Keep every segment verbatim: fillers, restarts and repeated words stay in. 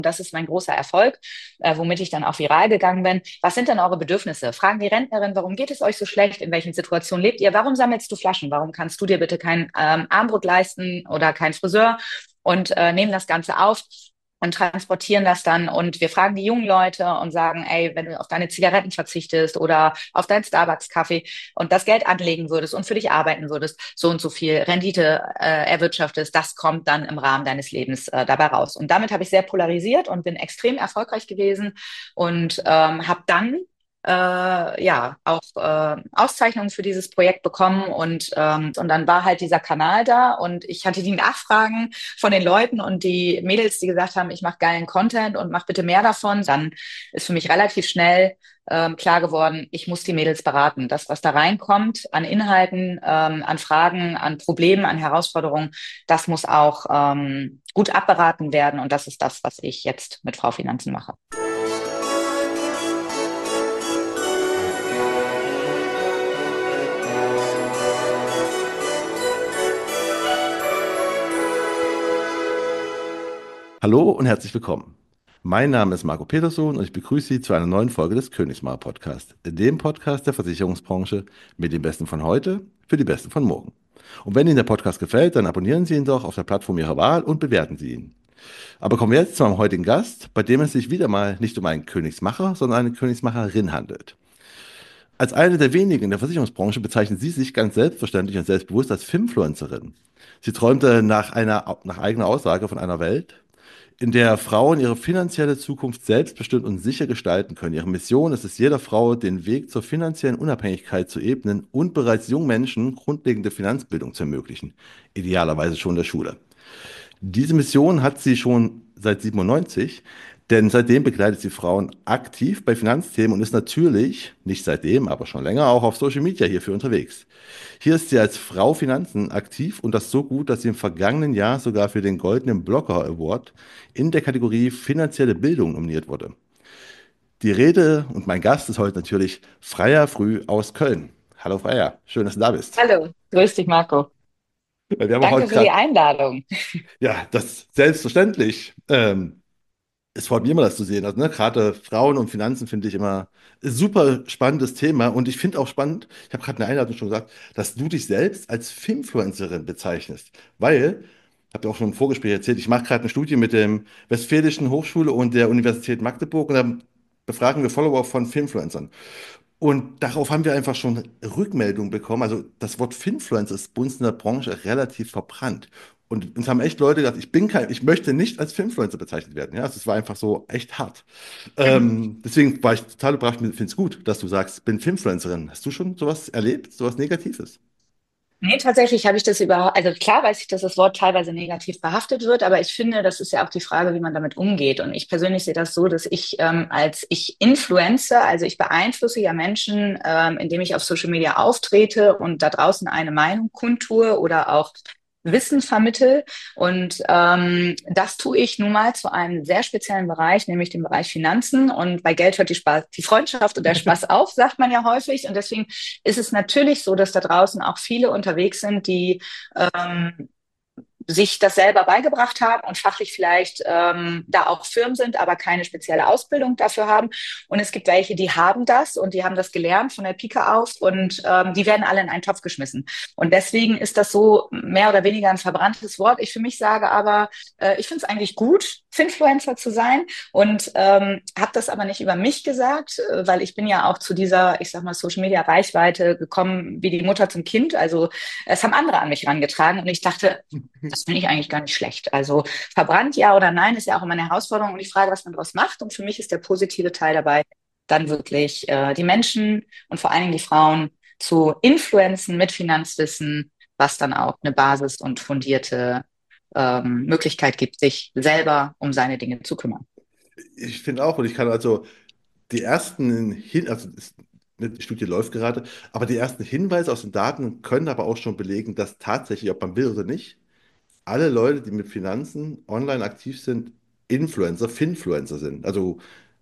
Das ist mein großer Erfolg, äh, womit ich dann auch viral gegangen bin. Was sind denn eure Bedürfnisse? Fragen die Rentnerin, warum geht es euch so schlecht? In welchen Situationen lebt ihr? Warum sammelst du Flaschen? Warum kannst du dir bitte kein ähm, Armbrot leisten oder kein Friseur? Und äh, nehmen das Ganze auf und transportieren das dann. Und wir fragen die jungen Leute und sagen, ey, wenn du auf deine Zigaretten verzichtest oder auf deinen Starbucks-Kaffee und das Geld anlegen würdest und für dich arbeiten würdest, so und so viel Rendite äh, erwirtschaftest, das kommt dann im Rahmen deines Lebens äh, dabei raus. Und damit habe ich sehr polarisiert und bin extrem erfolgreich gewesen und ähm, habe dann äh, ja auch äh, Auszeichnungen für dieses Projekt bekommen und ähm, und dann war halt dieser Kanal da und ich hatte die Nachfragen von den Leuten und die Mädels, die gesagt haben, ich mache geilen Content und mach bitte mehr davon, dann ist für mich relativ schnell ähm, klar geworden, ich muss die Mädels beraten. Das, was da reinkommt an Inhalten, ähm, an Fragen, an Problemen, an Herausforderungen, das muss auch ähm, gut abberaten werden und das ist das, was ich jetzt mit Frau Finanzen mache. Hallo und herzlich willkommen. Mein Name ist Marco Peterson und ich begrüße Sie zu einer neuen Folge des Königsmacher Podcast, dem Podcast der Versicherungsbranche mit dem Besten von heute für die Besten von morgen. Und wenn Ihnen der Podcast gefällt, dann abonnieren Sie ihn doch auf der Plattform Ihrer Wahl und bewerten Sie ihn. Aber kommen wir jetzt zu meinem heutigen Gast, bei dem es sich wieder mal nicht um einen Königsmacher, sondern eine Königsmacherin handelt. Als eine der wenigen in der Versicherungsbranche bezeichnet sie sich ganz selbstverständlich und selbstbewusst als Finfluencerin. Sie träumte nach einer, nach eigener Aussage von einer Welt, in der Frauen ihre finanzielle Zukunft selbstbestimmt und sicher gestalten können. Ihre Mission ist es, jeder Frau den Weg zur finanziellen Unabhängigkeit zu ebnen und bereits jungen Menschen grundlegende Finanzbildung zu ermöglichen. Idealerweise schon in der Schule. Diese Mission hat sie schon seit siebenundneunzig, denn seitdem begleitet sie Frauen aktiv bei Finanzthemen und ist natürlich, nicht seitdem, aber schon länger auch auf Social Media hierfür unterwegs. Hier ist sie als Frau Finanzen aktiv und das so gut, dass sie im vergangenen Jahr sogar für den Goldenen Blogger Award in der Kategorie finanzielle Bildung nominiert wurde. Die Rede und mein Gast ist heute natürlich Freya Früh aus Köln. Hallo Freya, schön, dass du da bist. Hallo, grüß dich, Marco. Wir haben Danke heute für die gerade, Einladung. ja, das selbstverständlich. Ähm, Es freut mich immer, das zu sehen. Also, ne, gerade Frauen und Finanzen finde ich immer ein super spannendes Thema. Und ich finde auch spannend, ich habe gerade in der Einladung schon gesagt, dass du dich selbst als Finfluencerin bezeichnest. Weil, habe ja auch schon im Vorgespräch erzählt, ich mache gerade eine Studie mit dem Westfälischen Hochschule und der Universität Magdeburg und da befragen wir Follower von Finfluencern. Und darauf haben wir einfach schon Rückmeldungen bekommen. Also das Wort Finfluencer ist bei uns in der Branche relativ verbrannt. Und uns haben echt Leute gesagt, ich bin kein, ich möchte nicht als Finfluencer bezeichnet werden. Ja, also es war einfach so echt hart. Ähm, deswegen war ich total überrascht. Ich finde es gut, dass du sagst, ich bin Finfluencerin. Hast du schon sowas erlebt, sowas Negatives? Nee, tatsächlich habe ich das überhaupt, also klar weiß ich, dass das Wort teilweise negativ behaftet wird, aber ich finde, das ist ja auch die Frage, wie man damit umgeht. Und ich persönlich sehe das so, dass ich ähm, als ich influenze, also ich beeinflusse ja Menschen, ähm, indem ich auf Social Media auftrete und da draußen eine Meinung kundtue oder auch Wissen vermittel. Und ähm, das tue ich nun mal zu einem sehr speziellen Bereich, nämlich dem Bereich Finanzen. Und bei Geld hört die Spaß, die Freundschaft und der Spaß auf, sagt man ja häufig. Und deswegen ist es natürlich so, dass da draußen auch viele unterwegs sind, die ähm, sich das selber beigebracht haben und fachlich vielleicht ähm, da auch firm sind, aber keine spezielle Ausbildung dafür haben. Und es gibt welche, die haben das und die haben das gelernt von der Pike auf und ähm, die werden alle in einen Topf geschmissen. Und deswegen ist das so mehr oder weniger ein verbranntes Wort. Ich für mich sage aber, äh, ich finde es eigentlich gut, Finfluencer zu sein und ähm, habe das aber nicht über mich gesagt, äh, weil ich bin ja auch zu dieser, ich sag mal, Social Media Reichweite gekommen wie die Mutter zum Kind. Also es haben andere an mich herangetragen und ich dachte, das finde ich eigentlich gar nicht schlecht. Also verbrannt ja oder nein ist ja auch immer eine Herausforderung und die Frage, was man daraus macht. Und für mich ist der positive Teil dabei, dann wirklich äh, die Menschen und vor allen Dingen die Frauen zu influenzen mit Finanzwissen, was dann auch eine Basis und fundierte ähm, Möglichkeit gibt, sich selber um seine Dinge zu kümmern. Ich finde auch, und ich kann also die ersten Hin, also es- die Studie läuft gerade, aber die ersten Hinweise aus den Daten können aber auch schon belegen, dass tatsächlich, ob man will oder nicht, alle Leute, die mit Finanzen online aktiv sind, Influencer, Finfluencer sind. Also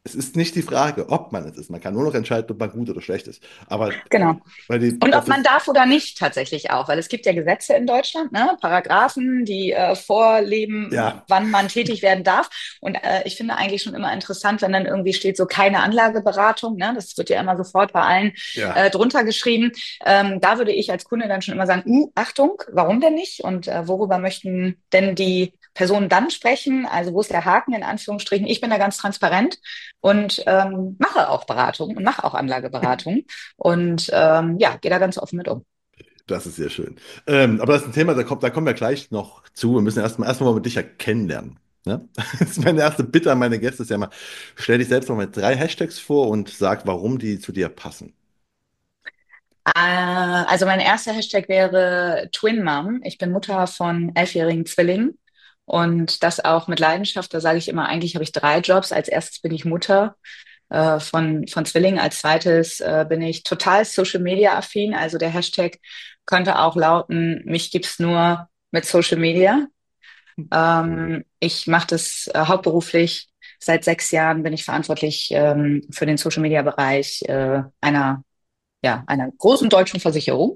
Es ist nicht die Frage, ob man es ist. Man kann nur noch entscheiden, ob man gut oder schlecht ist. Aber Genau. weil die, Und das ob man ist, darf oder nicht tatsächlich auch, weil es gibt ja Gesetze in Deutschland, ne? Paragraphen, die äh, vorleben, ja, wann man tätig werden darf. Und äh, ich finde eigentlich schon immer interessant, wenn dann irgendwie steht, so keine Anlageberatung, ne? Das wird ja immer sofort bei allen ja. äh, drunter geschrieben. Ähm, da würde ich als Kunde dann schon immer sagen, uh, Achtung, warum denn nicht? Und äh, worüber möchten denn die Personen dann sprechen? Also wo ist der Haken in Anführungsstrichen? Ich bin da ganz transparent und ähm, mache auch Beratung und mache auch Anlageberatung. Und ähm, ja, gehe da ganz offen mit um. Das ist sehr schön. Ähm, aber das ist ein Thema, da kommt, da kommen wir gleich noch zu. Wir müssen erstmal erstmal mal mit dich ja kennenlernen. Ne? Das ist meine erste Bitte an meine Gäste, ist ja mal, stell dich selbst noch mit drei Hashtags vor und sag, warum die zu dir passen. Äh, also mein erster Hashtag wäre Twin Mom. Ich bin Mutter von elfjährigen Zwillingen und das auch mit Leidenschaft. Da sage ich immer, eigentlich habe ich drei Jobs. Als erstes bin ich Mutter äh, von, von Zwillingen. Als zweites äh, bin ich total Social Media affin. Also der Hashtag könnte auch lauten, mich gibt's nur mit Social Media. Ähm, ich mache das äh, hauptberuflich. Seit sechs Jahren bin ich verantwortlich ähm, für den Social Media Bereich äh, einer ja, einer großen deutschen Versicherung.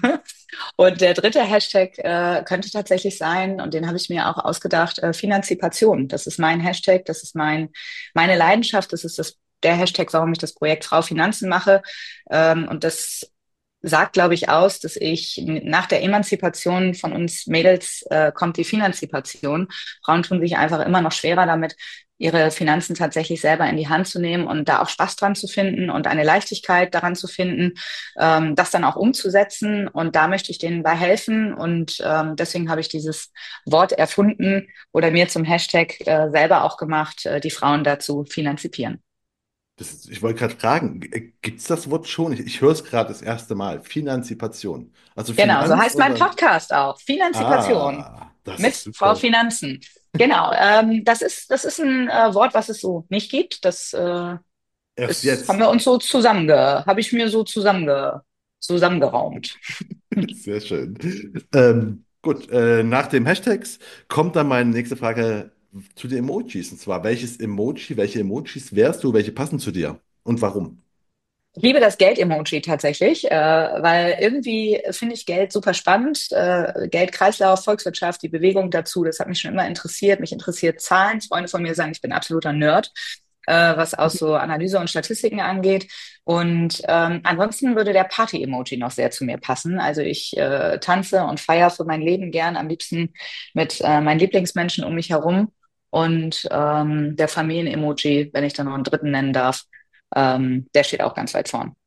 Und der dritte Hashtag äh, könnte tatsächlich sein, und den habe ich mir auch ausgedacht, äh, Finanzipation. Das ist mein Hashtag, das ist mein, meine Leidenschaft, das ist das, der Hashtag, warum ich das Projekt Frau Finanzen mache. Ähm, und das sagt, glaube ich, aus, dass ich nach der Emanzipation von uns Mädels äh, kommt die Finanzipation. Frauen tun sich einfach immer noch schwerer damit, ihre Finanzen tatsächlich selber in die Hand zu nehmen und da auch Spaß dran zu finden und eine Leichtigkeit daran zu finden, ähm, das dann auch umzusetzen. Und da möchte ich denen bei helfen. Und ähm, deswegen habe ich dieses Wort erfunden oder mir zum Hashtag äh, selber auch gemacht, äh, die Frauen dazu finanzipieren. Das ist, ich wollte gerade fragen, gibt es das Wort schon? Ich, ich höre es gerade das erste Mal. Finanzipation. Also Genau, so Finanz heißt und mein dann. Podcast auch. Finanzipation Ah, das ist mit Frau super. Finanzen. Genau, ähm, das ist, das ist ein äh, Wort, was es so nicht gibt. Das äh, Erst ist, haben jetzt. wir uns so zusammenge, habe ich mir so zusammenge, zusammengeraumt. Sehr schön. Ähm, gut, äh, nach dem Hashtags kommt dann meine nächste Frage zu den Emojis. Und zwar, welches Emoji, welche Emojis wärst du, welche passen zu dir und warum? Ich liebe das Geld-Emoji tatsächlich, äh, weil irgendwie finde ich Geld super spannend. Äh, Geld, Kreislauf, Volkswirtschaft, die Bewegung dazu, das hat mich schon immer interessiert. Mich interessiert Zahlen. Freunde von mir sagen, ich bin absoluter Nerd, äh, was auch so Analyse und Statistiken angeht. Und ähm, ansonsten würde der Party-Emoji noch sehr zu mir passen. Also ich äh, tanze und feiere für mein Leben gern, am liebsten mit äh, meinen Lieblingsmenschen um mich herum. Und ähm, der Familien-Emoji, wenn ich da noch einen dritten nennen darf, ähm, der steht auch ganz weit vorn.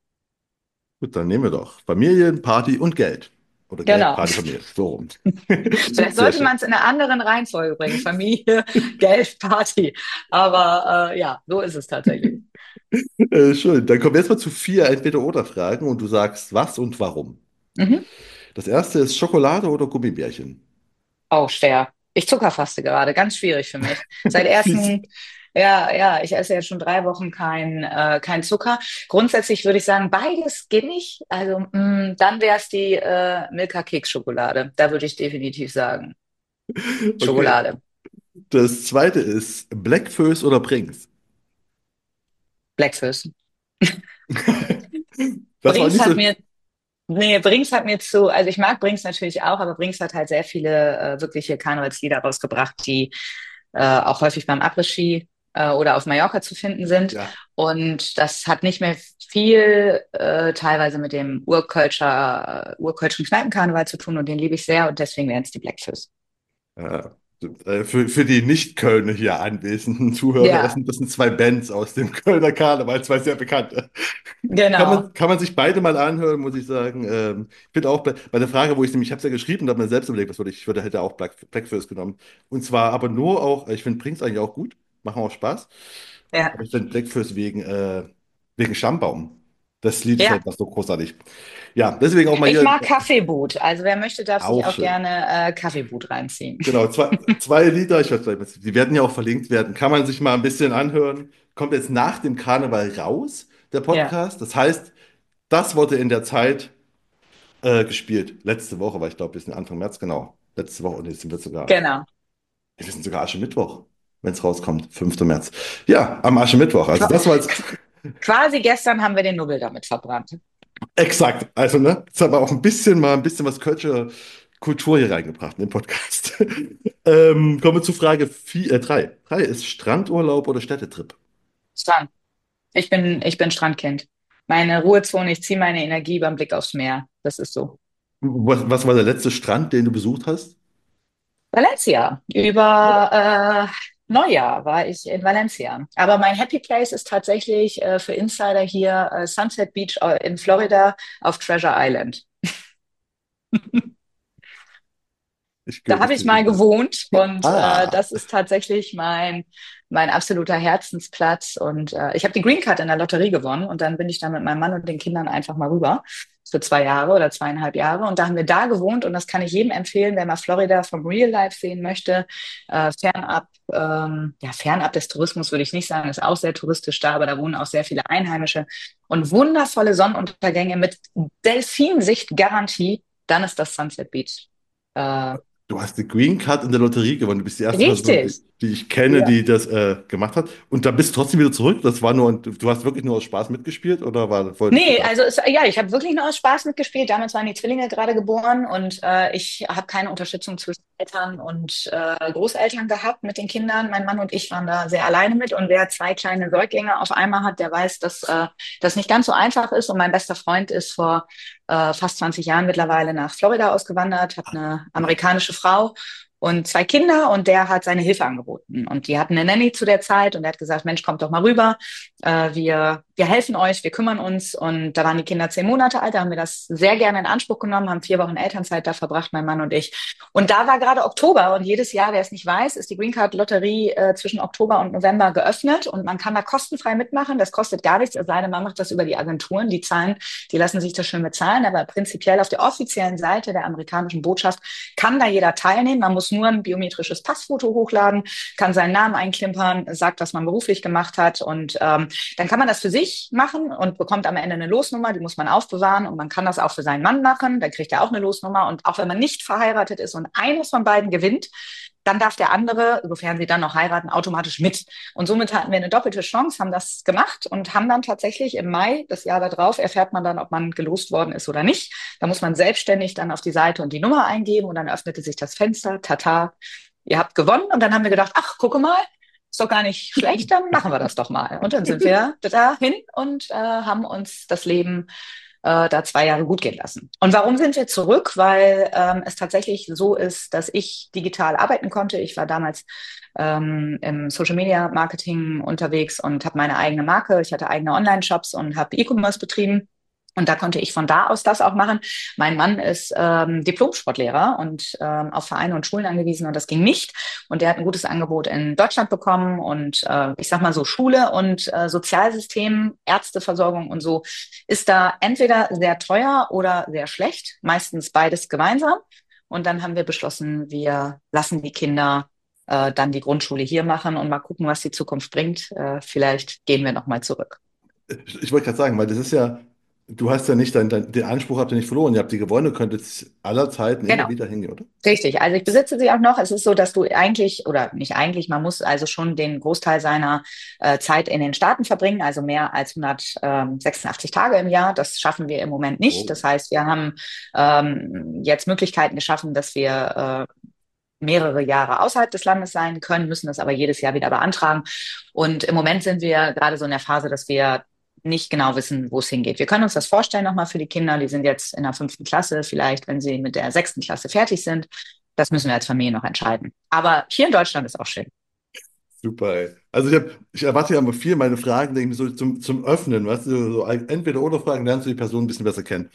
Gut, dann nehmen wir doch Familie, Party und Geld. Oder Geld, Genau. Party, Familie. So rum. Vielleicht Sehr sollte schön. man es in einer anderen Reihenfolge bringen. Familie, Geld, Party. Aber äh, ja, so ist es tatsächlich. Äh, schön. Dann kommen wir jetzt mal zu vier Entweder-Oder-Fragen und du sagst was und warum. Mhm. Das erste ist Schokolade oder Gummibärchen? Auch schwer. Ich zuckerfaste gerade, ganz schwierig für mich. Seit Fies. ersten, ja, ja, ich esse jetzt schon drei Wochen kein, äh, kein Zucker. Grundsätzlich würde ich sagen, beides geht nicht. Also mh, dann wäre es die äh, Milka Keksschokolade. Da würde ich definitiv sagen, Okay. Schokolade. Das zweite ist Blackföß oder Brings? Blackfist. Das war Brings nicht so. hat mir Nee, Brings hat mir zu, also ich mag Brings natürlich auch, aber Brings hat halt sehr viele äh, wirkliche Karnevalslieder rausgebracht, die äh, auch häufig beim Après-Ski äh, oder auf Mallorca zu finden sind. Ja. Und das hat nicht mehr viel äh, teilweise mit dem Urkölscher, äh, urkölschen Kneipenkarneval zu tun und den liebe ich sehr und deswegen wären es die Blackfist. Ja. Äh, Für, für die Nicht-Kölner hier anwesenden Zuhörer, das Ja, sind, das sind zwei Bands aus dem Kölner Karneval, zwei sehr bekannte. Kann genau. man, kann man sich beide mal anhören, muss ich sagen. Ähm, ich finde auch bei, bei der Frage, wo ich nämlich, ich habe es ja geschrieben und habe mir selbst überlegt, was würde ich, ich würde, hätte auch Black, Blackfist genommen. Und zwar aber nur auch, ich finde Prinks eigentlich auch gut, machen auch Spaß. Ja. Aber ich finde Blackfist wegen, äh, wegen Stammbaum. Das Lied ist Ja, einfach so großartig. Ja, deswegen auch mal ich hier mag Kaffeeboot. Also wer möchte, darf sich auch auch schön. gerne äh, Kaffeeboot reinziehen. Genau, zwei, zwei Lieder, ich weiß gleich, was- die werden ja auch verlinkt werden, kann man sich mal ein bisschen anhören. Kommt jetzt nach dem Karneval raus, der Ja, Podcast. Das heißt, das wurde in der Zeit äh, gespielt. Letzte Woche, weil ich glaube, wir sind Anfang März, genau. Letzte Woche und jetzt sind wir sogar, genau. wir sind sogar Aschermittwoch. wenn es rauskommt, fünfter März. Ja, am Aschermittwoch. Also Qua- das war jetzt Quasi gestern haben wir den Nobel damit verbrannt. exakt. Also, ne, jetzt haben wir auch ein bisschen mal ein bisschen was Kölsche Kultur hier reingebracht in den Podcast. ähm, kommen wir zu Frage vier, äh, drei. Drei ist Strandurlaub oder Städtetrip? Strand. Ich bin, ich bin Strandkind. Meine Ruhezone, ich ziehe meine Energie beim Blick aufs Meer. Das ist so. Was, was war der letzte Strand, den du besucht hast? Valencia. Über äh, Neujahr war ich in Valencia. Aber mein Happy Place ist tatsächlich äh, für Insider hier äh, Sunset Beach äh, in Florida auf Treasure Island. Ich, Da gehör- habe ich ich mal besuche. gewohnt und äh, Ah, das ist tatsächlich mein, mein absoluter Herzensplatz. Und äh, ich habe die Green Card in der Lotterie gewonnen und dann bin ich da mit meinem Mann und den Kindern einfach mal rüber für zwei Jahre oder zweieinhalb Jahre. Und da haben wir da gewohnt und das kann ich jedem empfehlen, wer mal Florida vom Real Life sehen möchte. Äh, fernab, ähm, ja, fernab des Tourismus würde ich nicht sagen, ist auch sehr touristisch da, aber da wohnen auch sehr viele Einheimische und wundervolle Sonnenuntergänge mit Delfinsicht Garantie. Dann ist das Sunset Beach. Äh, du hast die Green Card in der Lotterie gewonnen. Du bist die erste Person, die, Richtig. die ich kenne, Ja. die das äh, gemacht hat. Und da bist du trotzdem wieder zurück. Das war nur, du hast wirklich nur aus Spaß mitgespielt oder war, wolltest du Nee, da? also es, ja, ich habe wirklich nur aus Spaß mitgespielt. Damals waren die Zwillinge gerade geboren und äh, ich habe keine Unterstützung zwischen Eltern und äh, Großeltern gehabt mit den Kindern. Mein Mann und ich waren da sehr alleine mit und wer zwei kleine Säuglinge auf einmal hat, der weiß, dass äh, das nicht ganz so einfach ist. Und mein bester Freund ist vor äh, fast zwanzig Jahren mittlerweile nach Florida ausgewandert, hat eine amerikanische Frau und zwei Kinder und der hat seine Hilfe angeboten. Und die hatten eine Nanny zu der Zeit und er hat gesagt, Mensch, kommt doch mal rüber. Äh, wir, wir helfen euch, wir kümmern uns. Und da waren die Kinder zehn Monate alt, da haben wir das sehr gerne in Anspruch genommen, haben vier Wochen Elternzeit da verbracht, mein Mann und ich. Und da war gerade Oktober und jedes Jahr, wer es nicht weiß, ist die Green Card Lotterie äh, zwischen Oktober und November geöffnet und man kann da kostenfrei mitmachen. Das kostet gar nichts, es sei denn, man macht das über die Agenturen. Die zahlen, die lassen sich das schön bezahlen, aber prinzipiell auf der offiziellen Seite der amerikanischen Botschaft kann da jeder teilnehmen. Man muss nur ein biometrisches Passfoto hochladen, kann seinen Namen einklimpern, sagt, was man beruflich gemacht hat und ähm, dann kann man das für sich machen und bekommt am Ende eine Losnummer, die muss man aufbewahren und man kann das auch für seinen Mann machen, dann kriegt er auch eine Losnummer und auch wenn man nicht verheiratet ist und eines von beiden gewinnt, dann darf der andere, sofern sie dann noch heiraten, automatisch mit. Und somit hatten wir eine doppelte Chance, haben das gemacht und haben dann tatsächlich im Mai, das Jahr darauf, erfährt man dann, ob man gelost worden ist oder nicht. Da muss man selbstständig dann auf die Seite und die Nummer eingeben und dann öffnete sich das Fenster, tata, ihr habt gewonnen. Und dann haben wir gedacht, ach, gucke mal, ist doch gar nicht schlecht, dann machen wir das doch mal. Und dann sind wir dahin und äh, haben uns das Leben äh, da zwei Jahre gut gehen lassen. Und warum sind wir zurück? Weil ähm, es tatsächlich so ist, dass ich digital arbeiten konnte. Ich war damals ähm, im Social Media Marketing unterwegs und habe meine eigene Marke. Ich hatte eigene Online-Shops und habe E-Commerce betrieben. Und da konnte ich von da aus das auch machen. Mein Mann ist ähm, Diplom-Sportlehrer und ähm, auf Vereine und Schulen angewiesen und das ging nicht. Und der hat ein gutes Angebot in Deutschland bekommen und äh, ich sag mal so Schule und äh, Sozialsystem, Ärzteversorgung und so ist da entweder sehr teuer oder sehr schlecht, meistens beides gemeinsam. Und dann haben wir beschlossen, wir lassen die Kinder äh, dann die Grundschule hier machen und mal gucken, was die Zukunft bringt. Äh, vielleicht gehen wir noch mal zurück. Ich, ich wollte gerade sagen, weil das ist ja, du hast ja nicht dein, dein, den Anspruch habt ihr nicht verloren. Ihr habt die gewonnen, du könntest aller Zeiten immer Genau. wieder hingehen, oder? Richtig, also ich besitze sie auch noch. Es ist so, dass du eigentlich, oder nicht eigentlich, man muss also schon den Großteil seiner äh, Zeit in den Staaten verbringen, also mehr als hundertsechsundachtzig Tage im Jahr. Das schaffen wir im Moment nicht. Oh. Das heißt, wir haben ähm, jetzt Möglichkeiten geschaffen, dass wir äh, mehrere Jahre außerhalb des Landes sein können, müssen das aber jedes Jahr wieder beantragen. Und im Moment sind wir gerade so in der Phase, dass wir nicht genau wissen, wo es hingeht. Wir können uns das vorstellen nochmal für die Kinder. Die sind jetzt in der fünften Klasse, vielleicht, wenn sie mit der sechsten Klasse fertig sind. Das müssen wir als Familie noch entscheiden. Aber hier in Deutschland ist auch schön. Super, ey. Also ich, hab, ich erwarte ja immer viel, meine Fragen, denke ich mir so zum, zum Öffnen, weißt du, so entweder oder Fragen, lernst du die Person ein bisschen besser kennen.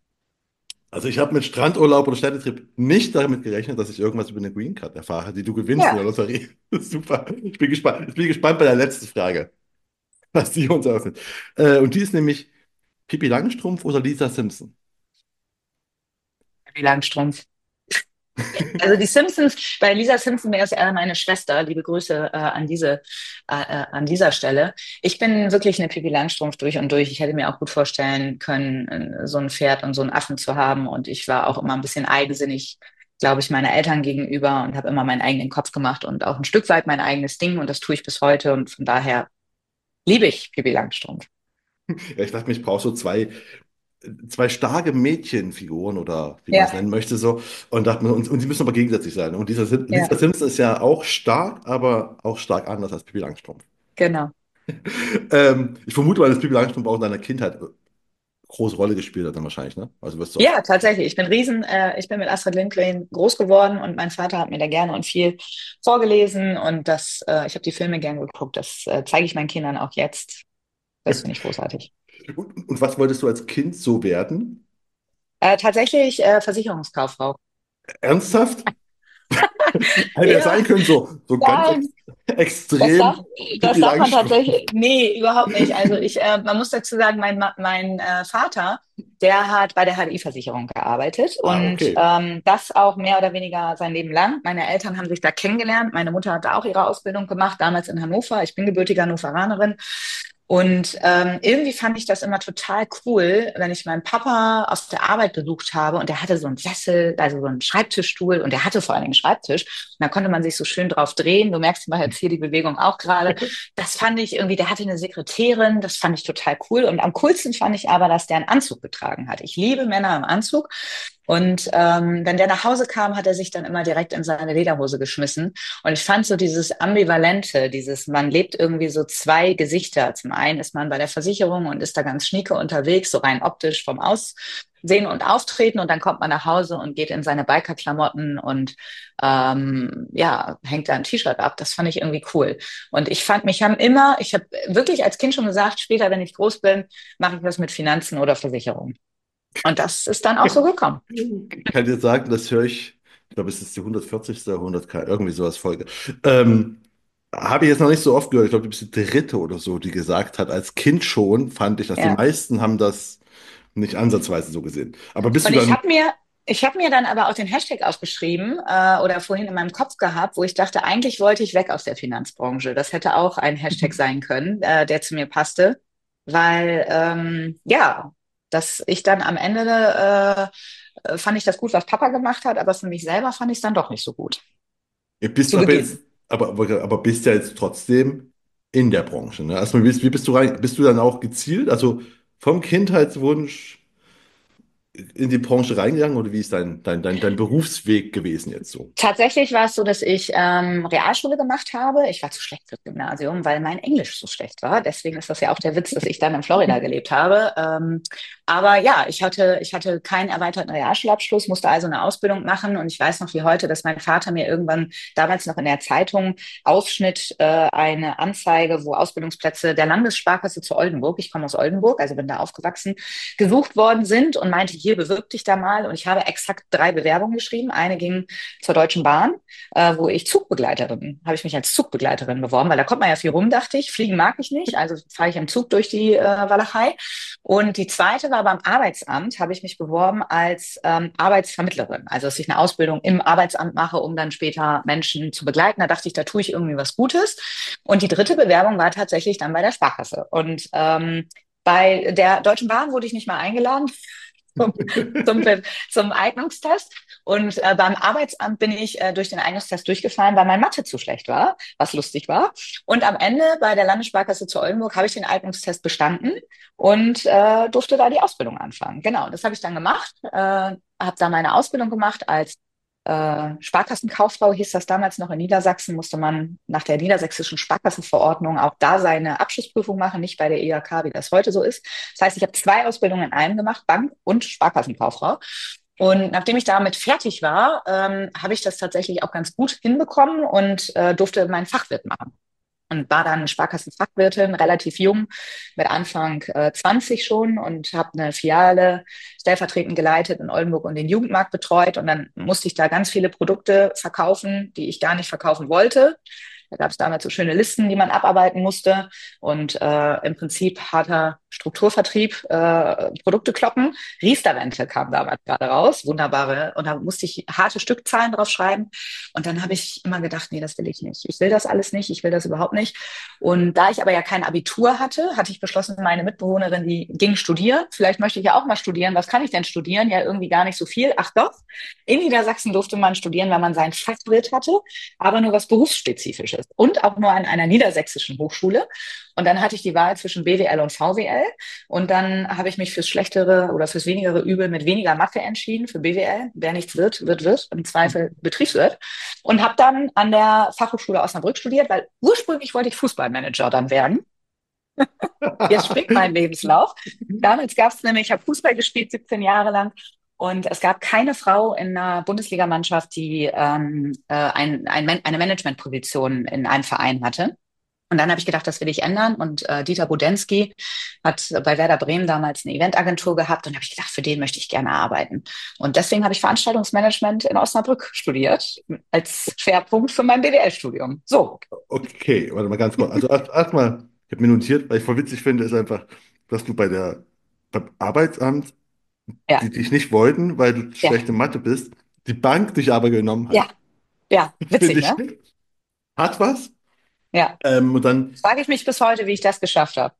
Also ich habe mit Strandurlaub oder Städtetrip nicht damit gerechnet, dass ich irgendwas über eine Green Card erfahre, die du gewinnst in Ja, der Lotterie. Super. Ich bin gespannt. Ich bin gespannt bei der letzten Frage, was die uns eröffnet. Äh, und die ist nämlich Pippi Langstrumpf oder Lisa Simpson? wie Langstrumpf. Also die Simpsons, bei Lisa Simpson wäre es eher meine Schwester. Liebe Grüße äh, an diese, äh, äh, an dieser Stelle. Ich bin wirklich eine Pippi Langstrumpf durch und durch. Ich hätte mir auch gut vorstellen können, äh, so ein Pferd und so einen Affen zu haben. Und ich war auch immer ein bisschen eigensinnig glaube ich, meiner Eltern gegenüber und habe immer meinen eigenen Kopf gemacht und auch ein Stück weit mein eigenes Ding und das tue ich bis heute und von daher liebe ich Pippi Langstrumpf. Ja, ich dachte mir, ich brauche so zwei, zwei starke Mädchenfiguren oder wie man es Ja, nennen möchte, so. Und dachte mir, und, und die müssen aber gegenseitig sein. Und dieser Sim- ja, Lisa Simpson ist ja auch stark, aber auch stark anders als Pippi Langstrumpf. genau. Ähm, ich vermute mal, dass Pippi Langstrumpf auch in deiner Kindheit eine große Rolle gespielt hat, dann wahrscheinlich, ne? Also wirst du oft. Ja, tatsächlich. Ich bin riesen, äh, ich bin mit Astrid Lindgren groß geworden und mein Vater hat mir da gerne und viel vorgelesen und das, äh, ich habe die Filme gern geguckt. Das äh, zeige ich meinen Kindern auch jetzt. Das finde ich großartig. Und, und was wolltest du als Kind so werden? Äh, tatsächlich äh, Versicherungskauffrau. Ernsthaft? Hätte ja Ja, sein können, so, so ganz ex nein. Das darf, extrem das Pippi darf man Langstrumpf. tatsächlich, nee, überhaupt nicht. Also ich, äh, man muss dazu sagen, mein, Ma- mein äh, Vater, der hat bei der H D I-Versicherung gearbeitet Ah, und okay. ähm, das auch mehr oder weniger sein Leben lang. Meine Eltern haben sich da kennengelernt. Meine Mutter hat da auch ihre Ausbildung gemacht, damals in Hannover. Ich bin gebürtige Hannoveranerin. Und ähm, irgendwie fand ich das immer total cool, wenn ich meinen Papa auf der Arbeit besucht habe und der hatte so einen Sessel, also so einen Schreibtischstuhl und der hatte vor allem einen Schreibtisch. Und da konnte man sich so schön drauf drehen. Du merkst mal jetzt hier die Bewegung auch gerade. Das fand ich irgendwie, der hatte eine Sekretärin, das fand ich total cool. Und am coolsten fand ich aber, dass der einen Anzug getragen hat. Ich liebe Männer im Anzug. Und ähm, wenn der nach Hause kam, hat er sich dann immer direkt in seine Lederhose geschmissen. Und ich fand so dieses Ambivalente, dieses, man lebt irgendwie so zwei Gesichter. Zum einen ist man bei der Versicherung und ist da ganz schnieke unterwegs, so rein optisch vom Aussehen und Auftreten. Und dann kommt man nach Hause und geht in seine Biker-Klamotten und ähm, ja, hängt da ein T-Shirt ab. Das fand ich irgendwie cool. Und ich fand, mich haben immer, ich habe wirklich als Kind schon gesagt, später, wenn ich groß bin, mache ich was mit Finanzen oder Versicherung. Und das ist dann auch so gekommen. Ich kann dir sagen, das höre ich, ich glaube, es ist die hundertvierzigste. hundert, irgendwie sowas Folge. Ähm, habe ich jetzt noch nicht so oft gehört. Ich glaube, du bist die dritte oder so, die gesagt hat, als Kind schon fand ich, dass die Ja. meisten haben das nicht ansatzweise so gesehen. Aber bist du Und ich dann, habe mir, ich habe mir dann aber auch den Hashtag aufgeschrieben äh, oder vorhin in meinem Kopf gehabt, wo ich dachte, eigentlich wollte ich weg aus der Finanzbranche. Das hätte auch ein Hashtag sein können, äh, der zu mir passte, weil ähm, ja, dass ich dann am Ende äh, fand ich das gut, was Papa gemacht hat, aber für mich selber fand ich es dann doch nicht so gut bist du zu aber jetzt, Beginn. aber, aber, aber bist ja jetzt trotzdem in der Branche, ne? Erstmal, wie bist, wie bist du rein, bist du dann auch gezielt, also vom Kindheitswunsch in die Branche reingegangen oder wie ist dein, dein, dein, dein Berufsweg gewesen jetzt so? Tatsächlich war es so, dass ich ähm, Realschule gemacht habe. Ich war zu schlecht fürs Gymnasium, weil mein Englisch so schlecht war. Deswegen ist das ja auch der Witz, dass ich dann in Florida gelebt habe. Ähm, aber ja, ich hatte, ich hatte keinen erweiterten Realschulabschluss, musste also eine Ausbildung machen. Und ich weiß noch wie heute, dass mein Vater mir irgendwann damals noch in der Zeitung aufschnitt äh, eine Anzeige, wo Ausbildungsplätze der Landessparkasse zu Oldenburg, ich komme aus Oldenburg, also bin da aufgewachsen, gesucht worden sind und meinte, hier bewirb dich da mal. Und ich habe exakt drei Bewerbungen geschrieben. Eine ging zur Deutschen Bahn, äh, wo ich Zugbegleiterin, habe ich mich als Zugbegleiterin beworben, weil da kommt man ja viel rum, dachte ich. Fliegen mag ich nicht, also fahre ich im Zug durch die äh, Walachei. Und die zweite war beim Arbeitsamt, habe ich mich beworben als ähm, Arbeitsvermittlerin, also dass ich eine Ausbildung im Arbeitsamt mache, um dann später Menschen zu begleiten. Da dachte ich, da tue ich irgendwie was Gutes. Und die dritte Bewerbung war tatsächlich dann bei der Sparkasse. Und ähm, bei der Deutschen Bahn wurde ich nicht mal eingeladen zum, zum, zum Eignungstest. Und äh, beim Arbeitsamt bin ich äh, durch den Eignungstest durchgefallen, weil mein Mathe zu schlecht war, was lustig war. Und am Ende bei der Landessparkasse zu Oldenburg habe ich den Eignungstest bestanden und äh, durfte da die Ausbildung anfangen. Genau, das habe ich dann gemacht, äh, habe da meine Ausbildung gemacht als äh, Sparkassenkauffrau, hieß das damals noch in Niedersachsen, musste man nach der niedersächsischen Sparkassenverordnung auch da seine Abschlussprüfung machen, nicht bei der I H K, wie das heute so ist. Das heißt, ich habe zwei Ausbildungen in einem gemacht, Bank- und Sparkassenkauffrau. Und nachdem ich damit fertig war, ähm, habe ich das tatsächlich auch ganz gut hinbekommen und äh, durfte meinen Fachwirt machen. Und war dann Sparkassenfachwirtin, relativ jung, mit Anfang äh, zwanzig schon und habe eine Filiale stellvertretend geleitet in Oldenburg und den Jugendmarkt betreut. Und dann musste ich da ganz viele Produkte verkaufen, die ich gar nicht verkaufen wollte. Da gab es damals so schöne Listen, die man abarbeiten musste. Und äh, im Prinzip harter Strukturvertrieb, äh, Produkte kloppen. Riester-Rente kam damals gerade raus, wunderbare. Und da musste ich harte Stückzahlen drauf schreiben. Und dann habe ich immer gedacht, nee, das will ich nicht. Ich will das alles nicht, ich will das überhaupt nicht. Und da ich aber ja kein Abitur hatte, hatte ich beschlossen, meine Mitbewohnerin, die ging studieren. Vielleicht möchte ich ja auch mal studieren. Was kann ich denn studieren? Ja, irgendwie gar nicht so viel. Ach doch, in Niedersachsen durfte man studieren, wenn man sein Fachwirt hatte, aber nur was berufsspezifisches und auch nur an einer niedersächsischen Hochschule. Und dann hatte ich die Wahl zwischen B W L und V W L. Und dann habe ich mich fürs schlechtere oder fürs wenigere Übel mit weniger Mathe entschieden, für B W L. Wer nichts wird, wird, wird. Im Zweifel Betriebswirt. Und habe dann an der Fachhochschule Osnabrück studiert, weil ursprünglich wollte ich Fußballmanager dann werden. Jetzt springt mein Lebenslauf. Damals gab es nämlich, ich habe Fußball gespielt, siebzehn Jahre lang. Und es gab keine Frau in einer Bundesligamannschaft, die ähm, äh, ein, ein, eine Managementposition in einem Verein hatte. Und dann habe ich gedacht, das will ich ändern. Und äh, Dieter Budensky hat bei Werder Bremen damals eine Eventagentur gehabt. Und da habe ich gedacht, für den möchte ich gerne arbeiten. Und deswegen habe ich Veranstaltungsmanagement in Osnabrück studiert, als Schwerpunkt für mein B W L-Studium. So. Okay, warte mal ganz kurz. Also erstmal, erst mal, ich habe mir notiert, weil ich voll witzig finde, ist einfach, dass du bei der beim Arbeitsamt, Ja, die dich nicht wollten, weil du ja, schlechte Mathe bist, die Bank dich aber genommen hat. ja, ja. Finde Witzig, ich, ne? hat was. Ja. Ähm, und dann Frage ich mich bis heute, wie ich das geschafft habe.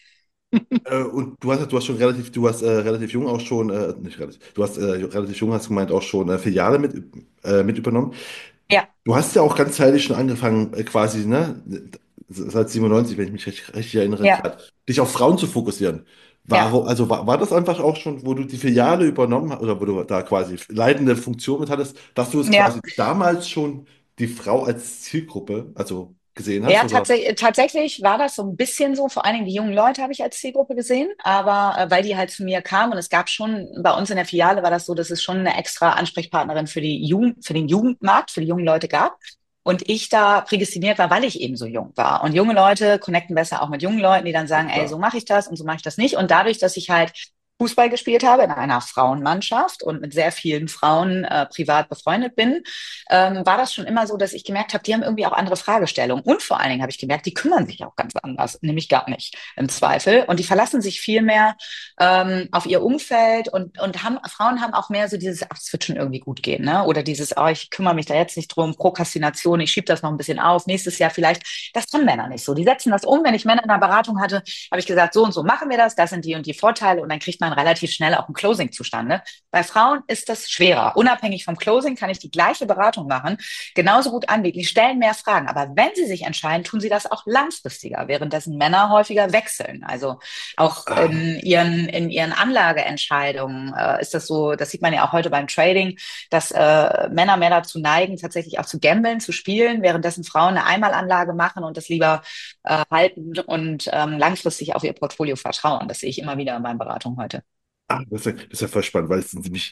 Äh, und du hast, du hast schon relativ, du hast äh, relativ jung auch schon, äh, nicht relativ, du hast äh, relativ jung, hast gemeint, auch schon äh, Filiale mit, äh, mit übernommen. Ja, Du hast ja auch ganz zeitig schon angefangen, äh, quasi, ne, seit siebenundneunzig, wenn ich mich recht, richtig erinnere, ja, grad, dich auf Frauen zu fokussieren. ja, Warum, also war, war das einfach auch schon, wo du die Filiale übernommen hast, oder wo du da quasi leitende Funktion mit hattest, dass du es quasi ja. damals schon die Frau als Zielgruppe, also gesehen hast, Ja, oder? tatsächlich, tatsächlich war das so ein bisschen so. Vor allen Dingen die jungen Leute habe ich als Zielgruppe gesehen, aber äh, weil die halt zu mir kamen und es gab schon, bei uns in der Filiale war das so, dass es schon eine extra Ansprechpartnerin für die Jugend, für den Jugendmarkt, für die jungen Leute gab. Und ich da prädestiniert war, weil ich eben so jung war. Und junge Leute connecten besser auch mit jungen Leuten, die dann Ja, sagen, ey, so klar. mache ich das und so mache ich das nicht. Und dadurch, dass ich halt Fußball gespielt habe in einer Frauenmannschaft und mit sehr vielen Frauen äh, privat befreundet bin, ähm, war das schon immer so, dass ich gemerkt habe, die haben irgendwie auch andere Fragestellungen. Und vor allen Dingen habe ich gemerkt, die kümmern sich auch ganz anders, nämlich gar nicht im Zweifel. Und die verlassen sich viel mehr ähm, auf ihr Umfeld und, und haben, Frauen haben auch mehr so dieses, ach, es wird schon irgendwie gut gehen, ne? Oder dieses, oh, ich kümmere mich da jetzt nicht drum, Prokrastination, ich schiebe das noch ein bisschen auf, nächstes Jahr vielleicht. Das haben Männer nicht so. Die setzen das um. Wenn ich Männer in der Beratung hatte, habe ich gesagt, so und so machen wir das, das sind die und die Vorteile und dann kriegt man relativ schnell auch ein Closing zustande. Bei Frauen ist das schwerer. Unabhängig vom Closing kann ich die gleiche Beratung machen, genauso gut anbieten. Die stellen mehr Fragen. Aber wenn sie sich entscheiden, tun sie das auch langfristiger, währenddessen Männer häufiger wechseln. Also auch Ah, in ihren, in ihren Anlageentscheidungen äh, ist das so, das sieht man ja auch heute beim Trading, dass äh, Männer mehr dazu neigen, tatsächlich auch zu gambeln, zu spielen, währenddessen Frauen eine Einmalanlage machen und das lieber äh, halten und ähm, langfristig auf ihr Portfolio vertrauen. Das sehe ich immer wieder in meinen Beratungen heute. ah, das ist ja, das ist ja voll spannend, weil es sind nämlich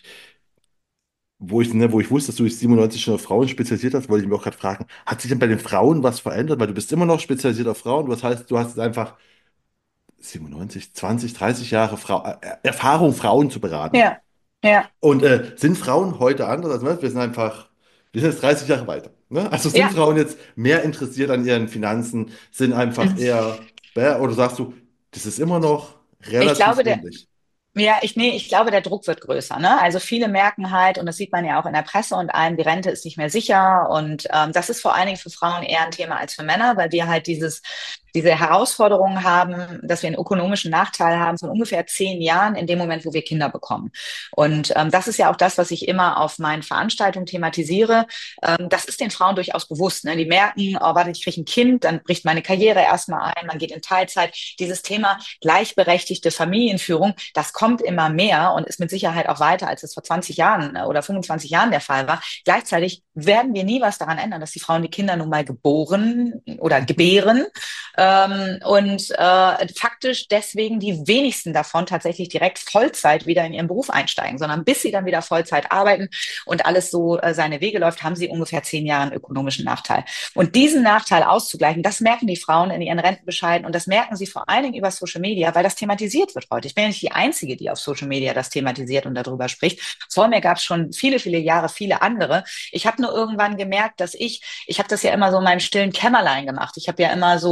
wo ich, ne, wo ich wusste, dass du dich siebenundneunzig schon auf Frauen spezialisiert hast, wollte ich mich auch gerade fragen, hat sich denn bei den Frauen was verändert? Weil du bist immer noch spezialisiert auf Frauen. Das heißt, du hast einfach siebenundneunzig, zwanzig, dreißig Jahre Frau, äh, Erfahrung, Frauen zu beraten. Ja, ja, Und äh, sind Frauen heute anders? Also, ne, wir sind einfach, wir sind jetzt dreißig Jahre weiter. Ne? Also sind ja. Frauen jetzt mehr interessiert an ihren Finanzen, sind einfach eher, bäh, oder sagst du, das ist immer noch Ich relativ glaube, der, ähnlich? Ja, ich, nee, ich glaube, der Druck wird größer, ne? Also viele merken halt, und das sieht man ja auch in der Presse und allem, die Rente ist nicht mehr sicher. Und ähm, das ist vor allen Dingen für Frauen eher ein Thema als für Männer, weil wir halt dieses, diese Herausforderung haben, dass wir einen ökonomischen Nachteil haben von ungefähr zehn Jahren in dem Moment, wo wir Kinder bekommen. Und ähm, das ist ja auch das, was ich immer auf meinen Veranstaltungen thematisiere. Ähm, das ist den Frauen durchaus bewusst. Ne? Die merken, oh, warte, ich kriege ein Kind, dann bricht meine Karriere erstmal ein, man geht in Teilzeit. Dieses Thema gleichberechtigte Familienführung, das kommt immer mehr und ist mit Sicherheit auch weiter, als es vor zwanzig Jahren oder fünfundzwanzig Jahren der Fall war. Gleichzeitig werden wir nie was daran ändern, dass die Frauen die Kinder nun mal geboren oder gebären ähm, und äh, faktisch deswegen die wenigsten davon tatsächlich direkt Vollzeit wieder in ihren Beruf einsteigen, sondern bis sie dann wieder Vollzeit arbeiten und alles so äh, seine Wege läuft, haben sie ungefähr zehn Jahre einen ökonomischen Nachteil. Und diesen Nachteil auszugleichen, das merken die Frauen in ihren Rentenbescheiden und das merken sie vor allen Dingen über Social Media, weil das thematisiert wird heute. Ich bin ja nicht die Einzige, die auf Social Media das thematisiert und darüber spricht. Vor mir gab es schon viele, viele Jahre viele andere. Ich habe nur irgendwann gemerkt, dass ich, ich habe das ja immer so in meinem stillen Kämmerlein gemacht. Ich habe ja immer so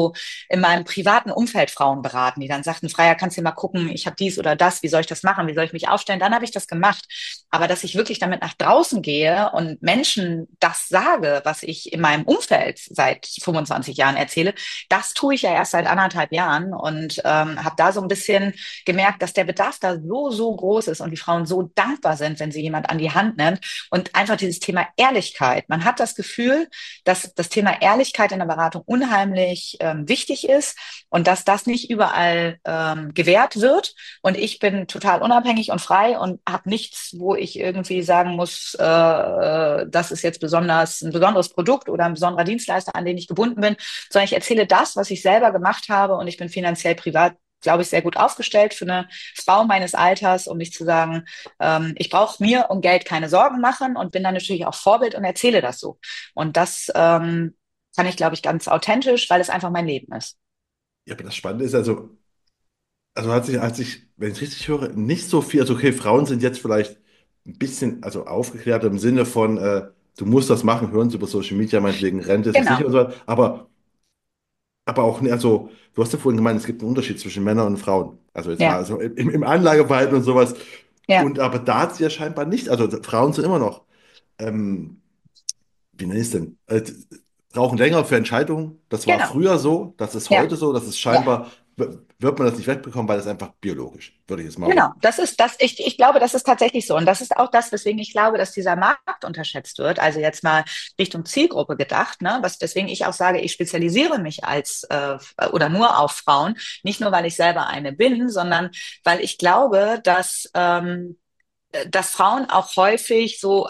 in meinem privaten Umfeld Frauen beraten, die dann sagten, Freya, kannst du mal gucken, ich habe dies oder das, wie soll ich das machen, wie soll ich mich aufstellen? Dann habe ich das gemacht. Aber dass ich wirklich damit nach draußen gehe und Menschen das sage, was ich in meinem Umfeld seit fünfundzwanzig Jahren erzähle, das tue ich ja erst seit anderthalb Jahren und ähm, habe da so ein bisschen gemerkt, dass der Bedarf da so, so groß ist und die Frauen so dankbar sind, wenn sie jemand an die Hand nimmt. Und einfach dieses Thema Ehrlichkeit. Man hat das Gefühl, dass das Thema Ehrlichkeit in der Beratung unheimlich ähm, wichtig ist und dass das nicht überall ähm, gewährt wird. Und ich bin total unabhängig und frei und habe nichts, wo ich irgendwie sagen muss, äh, äh, das ist jetzt besonders ein besonderes Produkt oder ein besonderer Dienstleister, an den ich gebunden bin, sondern ich erzähle das, was ich selber gemacht habe und ich bin finanziell privat, glaube ich, sehr gut aufgestellt für eine Frau meines Alters, um nicht zu sagen, ähm, ich brauche mir um Geld keine Sorgen machen und bin dann natürlich auch Vorbild und erzähle das so. Und das ähm, kann ich, glaube ich, ganz authentisch, weil es einfach mein Leben ist. Ja, aber das Spannende ist also, also hat sich, hat sich, wenn ich richtig höre, nicht so viel, also okay, Frauen sind jetzt vielleicht ein bisschen, also aufgeklärt im Sinne von, äh, du musst das machen, hören sie über Social Media, meinetwegen Rente ist jetzt sicher Genau. und so, aber, aber auch, nicht, also, du hast ja vorhin gemeint, es gibt einen Unterschied zwischen Männern und Frauen. Also jetzt mal Ja, so im, im Anlageverhalten und sowas. ja, Und aber da hat sie ja scheinbar nicht, also Frauen sind immer noch, ähm, wie nenne ich es denn, äh, brauchen länger für Entscheidungen. Das war genau. früher so, das ist Ja. heute so, das ist Ja. scheinbar, w- wird man das nicht wegbekommen, weil das einfach biologisch, würde ich jetzt mal. Genau, das ist das, ich, ich glaube, das ist tatsächlich so. Und das ist auch das, weswegen ich glaube, dass dieser Markt unterschätzt wird. Also jetzt mal Richtung Zielgruppe gedacht, ne? Was, deswegen ich auch sage, ich spezialisiere mich als äh, oder nur auf Frauen, nicht nur, weil ich selber eine bin, sondern weil ich glaube, dass, ähm, dass Frauen auch häufig so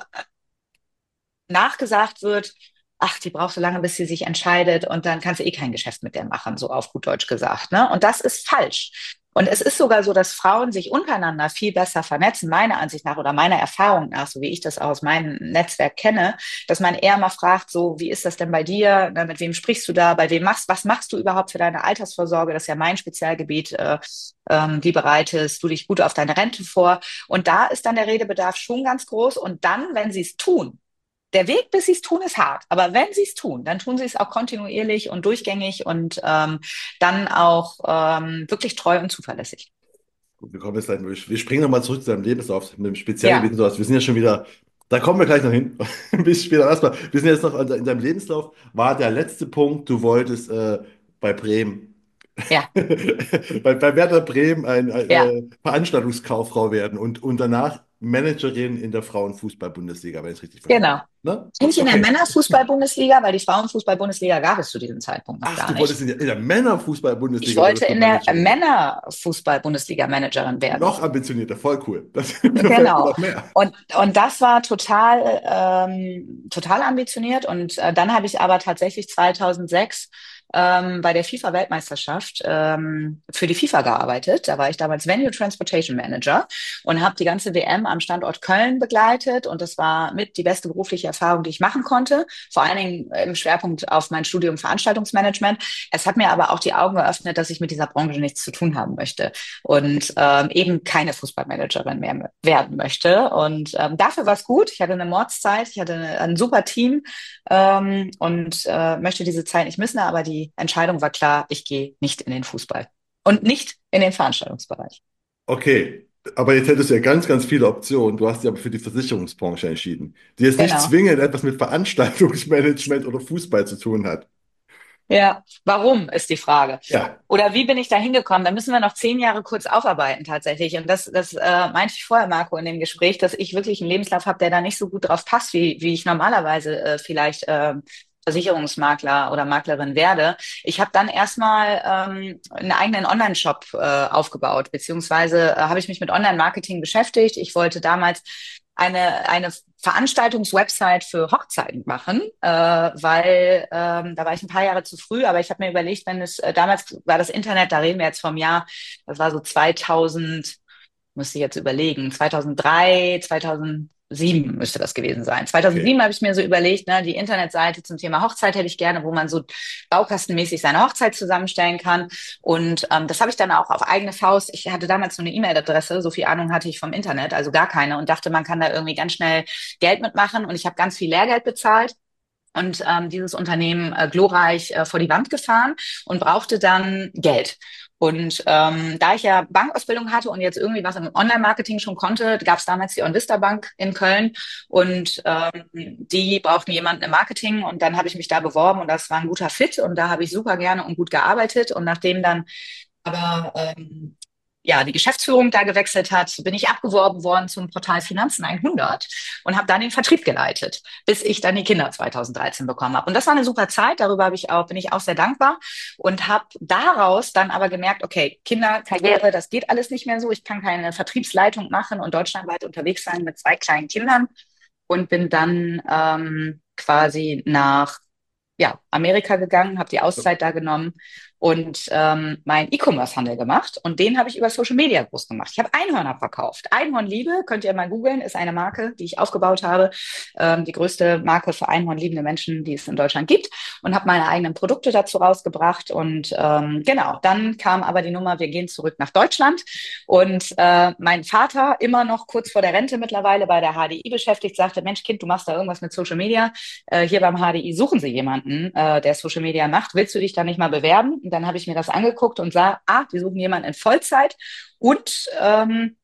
nachgesagt wird, ach, die braucht so lange, bis sie sich entscheidet und dann kannst du eh kein Geschäft mit der machen, so auf gut Deutsch gesagt. Ne? Und das ist falsch. Und es ist sogar so, dass Frauen sich untereinander viel besser vernetzen, meiner Ansicht nach oder meiner Erfahrung nach, so wie ich das aus meinem Netzwerk kenne, dass man eher mal fragt, so, wie ist das denn bei dir? Na, mit wem sprichst du da? Bei wem machst, was machst du überhaupt für deine Altersvorsorge? Das ist ja mein Spezialgebiet. Äh, ähm, wie bereitest du dich gut auf deine Rente vor? Und da ist dann der Redebedarf schon ganz groß. Und dann, wenn sie es tun, der Weg, bis sie es tun, ist hart. Aber wenn sie es tun, dann tun sie es auch kontinuierlich und durchgängig und ähm, dann auch ähm, wirklich treu und zuverlässig. Gut, wir kommen jetzt gleich, wir wir springen nochmal zurück zu deinem Lebenslauf mit dem Spezialgebiet Ja, und sowas. Wir sind ja schon wieder, da kommen wir gleich noch hin. Ein bisschen später erstmal. Wir sind jetzt noch in deinem Lebenslauf, war der letzte Punkt, du wolltest äh, bei Bremen, ja, bei, bei Werder Bremen ein, ein, ja, äh, Veranstaltungskauffrau werden und, und danach Managerin in der Frauenfußball-Bundesliga, wenn ich es richtig verstanden genau. habe. Ne? Nicht in der Okay. Männerfußball-Bundesliga, weil die Frauenfußball-Bundesliga gab es zu diesem Zeitpunkt noch Ach, gar du wolltest nicht. in der, in der Ich Männerfußball-Bundesliga wollte wolltest du in der Managerin werden. Männerfußball-Bundesliga-Managerin werden. Noch ambitionierter, voll cool. Das gefällt mir Genau. noch mehr. Und, und das war total, ähm, total ambitioniert. Und äh, dann habe ich aber tatsächlich zweitausendsechs ähm, bei der FIFA-Weltmeisterschaft ähm, für die FIFA gearbeitet. Da war ich damals Venue Transportation Manager und habe die ganze W M am Standort Köln begleitet. Und das war mit die beste berufliche Erfahrung, die ich machen konnte. Vor allen Dingen im Schwerpunkt auf mein Studium Veranstaltungsmanagement. Es hat mir aber auch die Augen geöffnet, dass ich mit dieser Branche nichts zu tun haben möchte und ähm, eben keine Fußballmanagerin mehr werden möchte. Und ähm, dafür war es gut. Ich hatte eine Mordszeit, ich hatte eine, ein super Team ähm, und äh, möchte diese Zeit nicht missen, aber die Entscheidung war klar, ich gehe nicht in den Fußball und nicht in den Veranstaltungsbereich. Okay, aber jetzt hättest du ja ganz, ganz viele Optionen. Du hast dich aber für die Versicherungsbranche entschieden, die jetzt nicht Genau. zwingend etwas mit Veranstaltungsmanagement oder Fußball zu tun hat. Ja, warum ist die Frage. Ja, Oder wie bin ich da hingekommen? Da müssen wir noch zehn Jahre kurz aufarbeiten tatsächlich. Und das, das äh, meinte ich vorher, Marco, in dem Gespräch, dass ich wirklich einen Lebenslauf habe, der da nicht so gut drauf passt, wie, wie ich normalerweise äh, vielleicht äh, Versicherungsmakler oder Maklerin werde. Ich habe dann erstmal ähm, einen eigenen Online-Shop äh, aufgebaut, beziehungsweise äh, habe ich mich mit Online-Marketing beschäftigt. Ich wollte damals eine, eine Veranstaltungswebsite für Hochzeiten machen, äh, weil ähm, da war ich ein paar Jahre zu früh, aber ich habe mir überlegt, wenn es äh, damals war das Internet, da reden wir jetzt vom Jahr, das war so zweitausend, müsste ich jetzt überlegen, zweitausenddrei, zweitausendsieben müsste das gewesen sein. okay. zweitausendsieben habe ich mir so überlegt, ne, die Internetseite zum Thema Hochzeit hätte ich gerne, wo man so baukastenmäßig seine Hochzeit zusammenstellen kann. Und ähm, das habe ich dann auch auf eigene Faust. Ich hatte damals so eine E-Mail-Adresse, so viel Ahnung hatte ich vom Internet, also gar keine und dachte, man kann da irgendwie ganz schnell Geld mitmachen. Und ich habe ganz viel Lehrgeld bezahlt und ähm, dieses Unternehmen äh, glorreich äh, vor die Wand gefahren und brauchte dann Geld. Und ähm, da ich ja Bankausbildung hatte und jetzt irgendwie was im Online-Marketing schon konnte, gab es damals die OnVista Bank in Köln und ähm, die brauchten jemanden im Marketing und dann habe ich mich da beworben und das war ein guter Fit und da habe ich super gerne und gut gearbeitet und nachdem dann aber ähm, ja, die Geschäftsführung da gewechselt hat, bin ich abgeworben worden zum Portal Finanzen hundert und habe dann den Vertrieb geleitet, bis ich dann die Kinder zweitausenddreizehn bekommen habe. Und das war eine super Zeit, darüber habe ich auch, bin ich auch sehr dankbar und habe daraus dann aber gemerkt, okay, Kinderkarriere, das geht alles nicht mehr so. Ich kann keine Vertriebsleitung machen und deutschlandweit unterwegs sein mit zwei kleinen Kindern und bin dann ähm, quasi nach ja, Amerika gegangen, habe die Auszeit da genommen und ähm, meinen E-Commerce-Handel gemacht. Und den habe ich über Social Media groß gemacht. Ich habe Einhörner verkauft. Einhornliebe, könnt ihr mal googeln, ist eine Marke, die ich aufgebaut habe. Ähm, die größte Marke für einhornliebende Menschen, die es in Deutschland gibt. Und habe meine eigenen Produkte dazu rausgebracht. Und ähm, genau, dann kam aber die Nummer, wir gehen zurück nach Deutschland. Und äh, mein Vater, immer noch kurz vor der Rente mittlerweile bei der H D I beschäftigt, sagte, Mensch, Kind, du machst da irgendwas mit Social Media. Äh, hier beim H D I suchen sie jemanden, äh, der Social Media macht. Willst du dich da nicht mal bewerben? Und dann habe ich mir das angeguckt und sah, ah, die suchen jemanden in Vollzeit und ähm,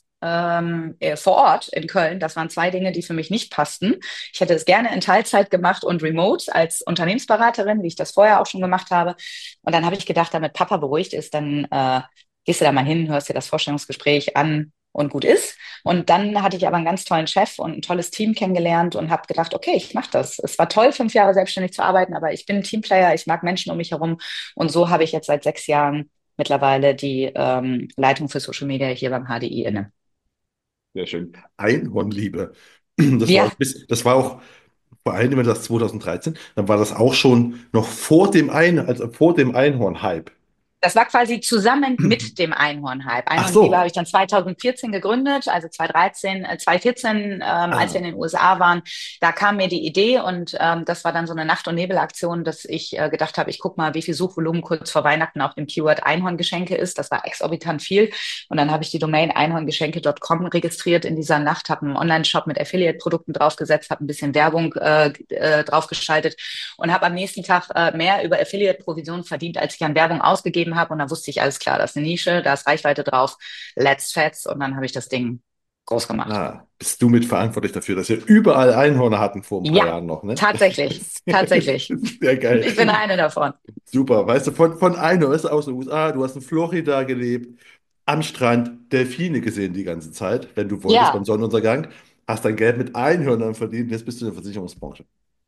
ähm, äh, vor Ort in Köln. Das waren zwei Dinge, die für mich nicht passten. Ich hätte es gerne in Teilzeit gemacht und remote als Unternehmensberaterin, wie ich das vorher auch schon gemacht habe. Und dann habe ich gedacht, damit Papa beruhigt ist, dann äh, gehst du da mal hin, hörst dir das Vorstellungsgespräch an und gut ist. Und dann hatte ich aber einen ganz tollen Chef und ein tolles Team kennengelernt und habe gedacht, okay, ich mache das. Es war toll, fünf Jahre selbstständig zu arbeiten, aber ich bin ein Teamplayer, ich mag Menschen um mich herum. Und so habe ich jetzt seit sechs Jahren mittlerweile die ähm, Leitung für Social Media hier beim H D I inne. Sehr schön. Einhornliebe. Das war, Ja, auch bis- das war auch, vor allem, wenn das zweitausenddreizehn, dann war das auch schon noch vor dem Ein, also vor dem Einhorn-Hype. das war quasi zusammen mit dem Einhorn-Hype. Ach Einhorn-Liebe habe ich so. dann zweitausendvierzehn gegründet, also zweitausenddreizehn, äh, zweitausendvierzehn, ähm, als wir Ah, in den U S A waren, da kam mir die Idee und ähm, das war dann so eine Nacht- und Nebelaktion, dass ich äh, gedacht habe, ich guck mal, wie viel Suchvolumen kurz vor Weihnachten auf dem Keyword Einhorngeschenke ist. Das war exorbitant viel. Und dann habe ich die Domain einhorngeschenke Punkt com registriert in dieser Nacht, habe einen Online-Shop mit Affiliate-Produkten draufgesetzt, habe ein bisschen Werbung äh, äh, draufgeschaltet und habe am nächsten Tag äh, mehr über Affiliate-Provisionen verdient, als ich an Werbung ausgegeben habe. Und da wusste ich, alles klar, das ist eine Nische, da ist Reichweite drauf, let's fets. Und dann habe ich das Ding groß gemacht. ah, bist du mitverantwortlich dafür, dass wir überall Einhörner hatten vor ein paar Ja, Jahren noch, ne? tatsächlich, Sehr, tatsächlich. sehr geil. Ich bin eine davon. Super. Weißt du, von, von Einhorn, weißt du, aus den U S A, du hast in Florida gelebt, am Strand Delfine gesehen die ganze Zeit, wenn du wolltest, beim Ja, Sonnenuntergang, hast dein Geld mit Einhörnern verdient, jetzt bist du in der Versicherungsbranche.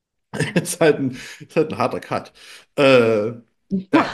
Ist halt ein, ist halt ein harter Cut. Äh, ja.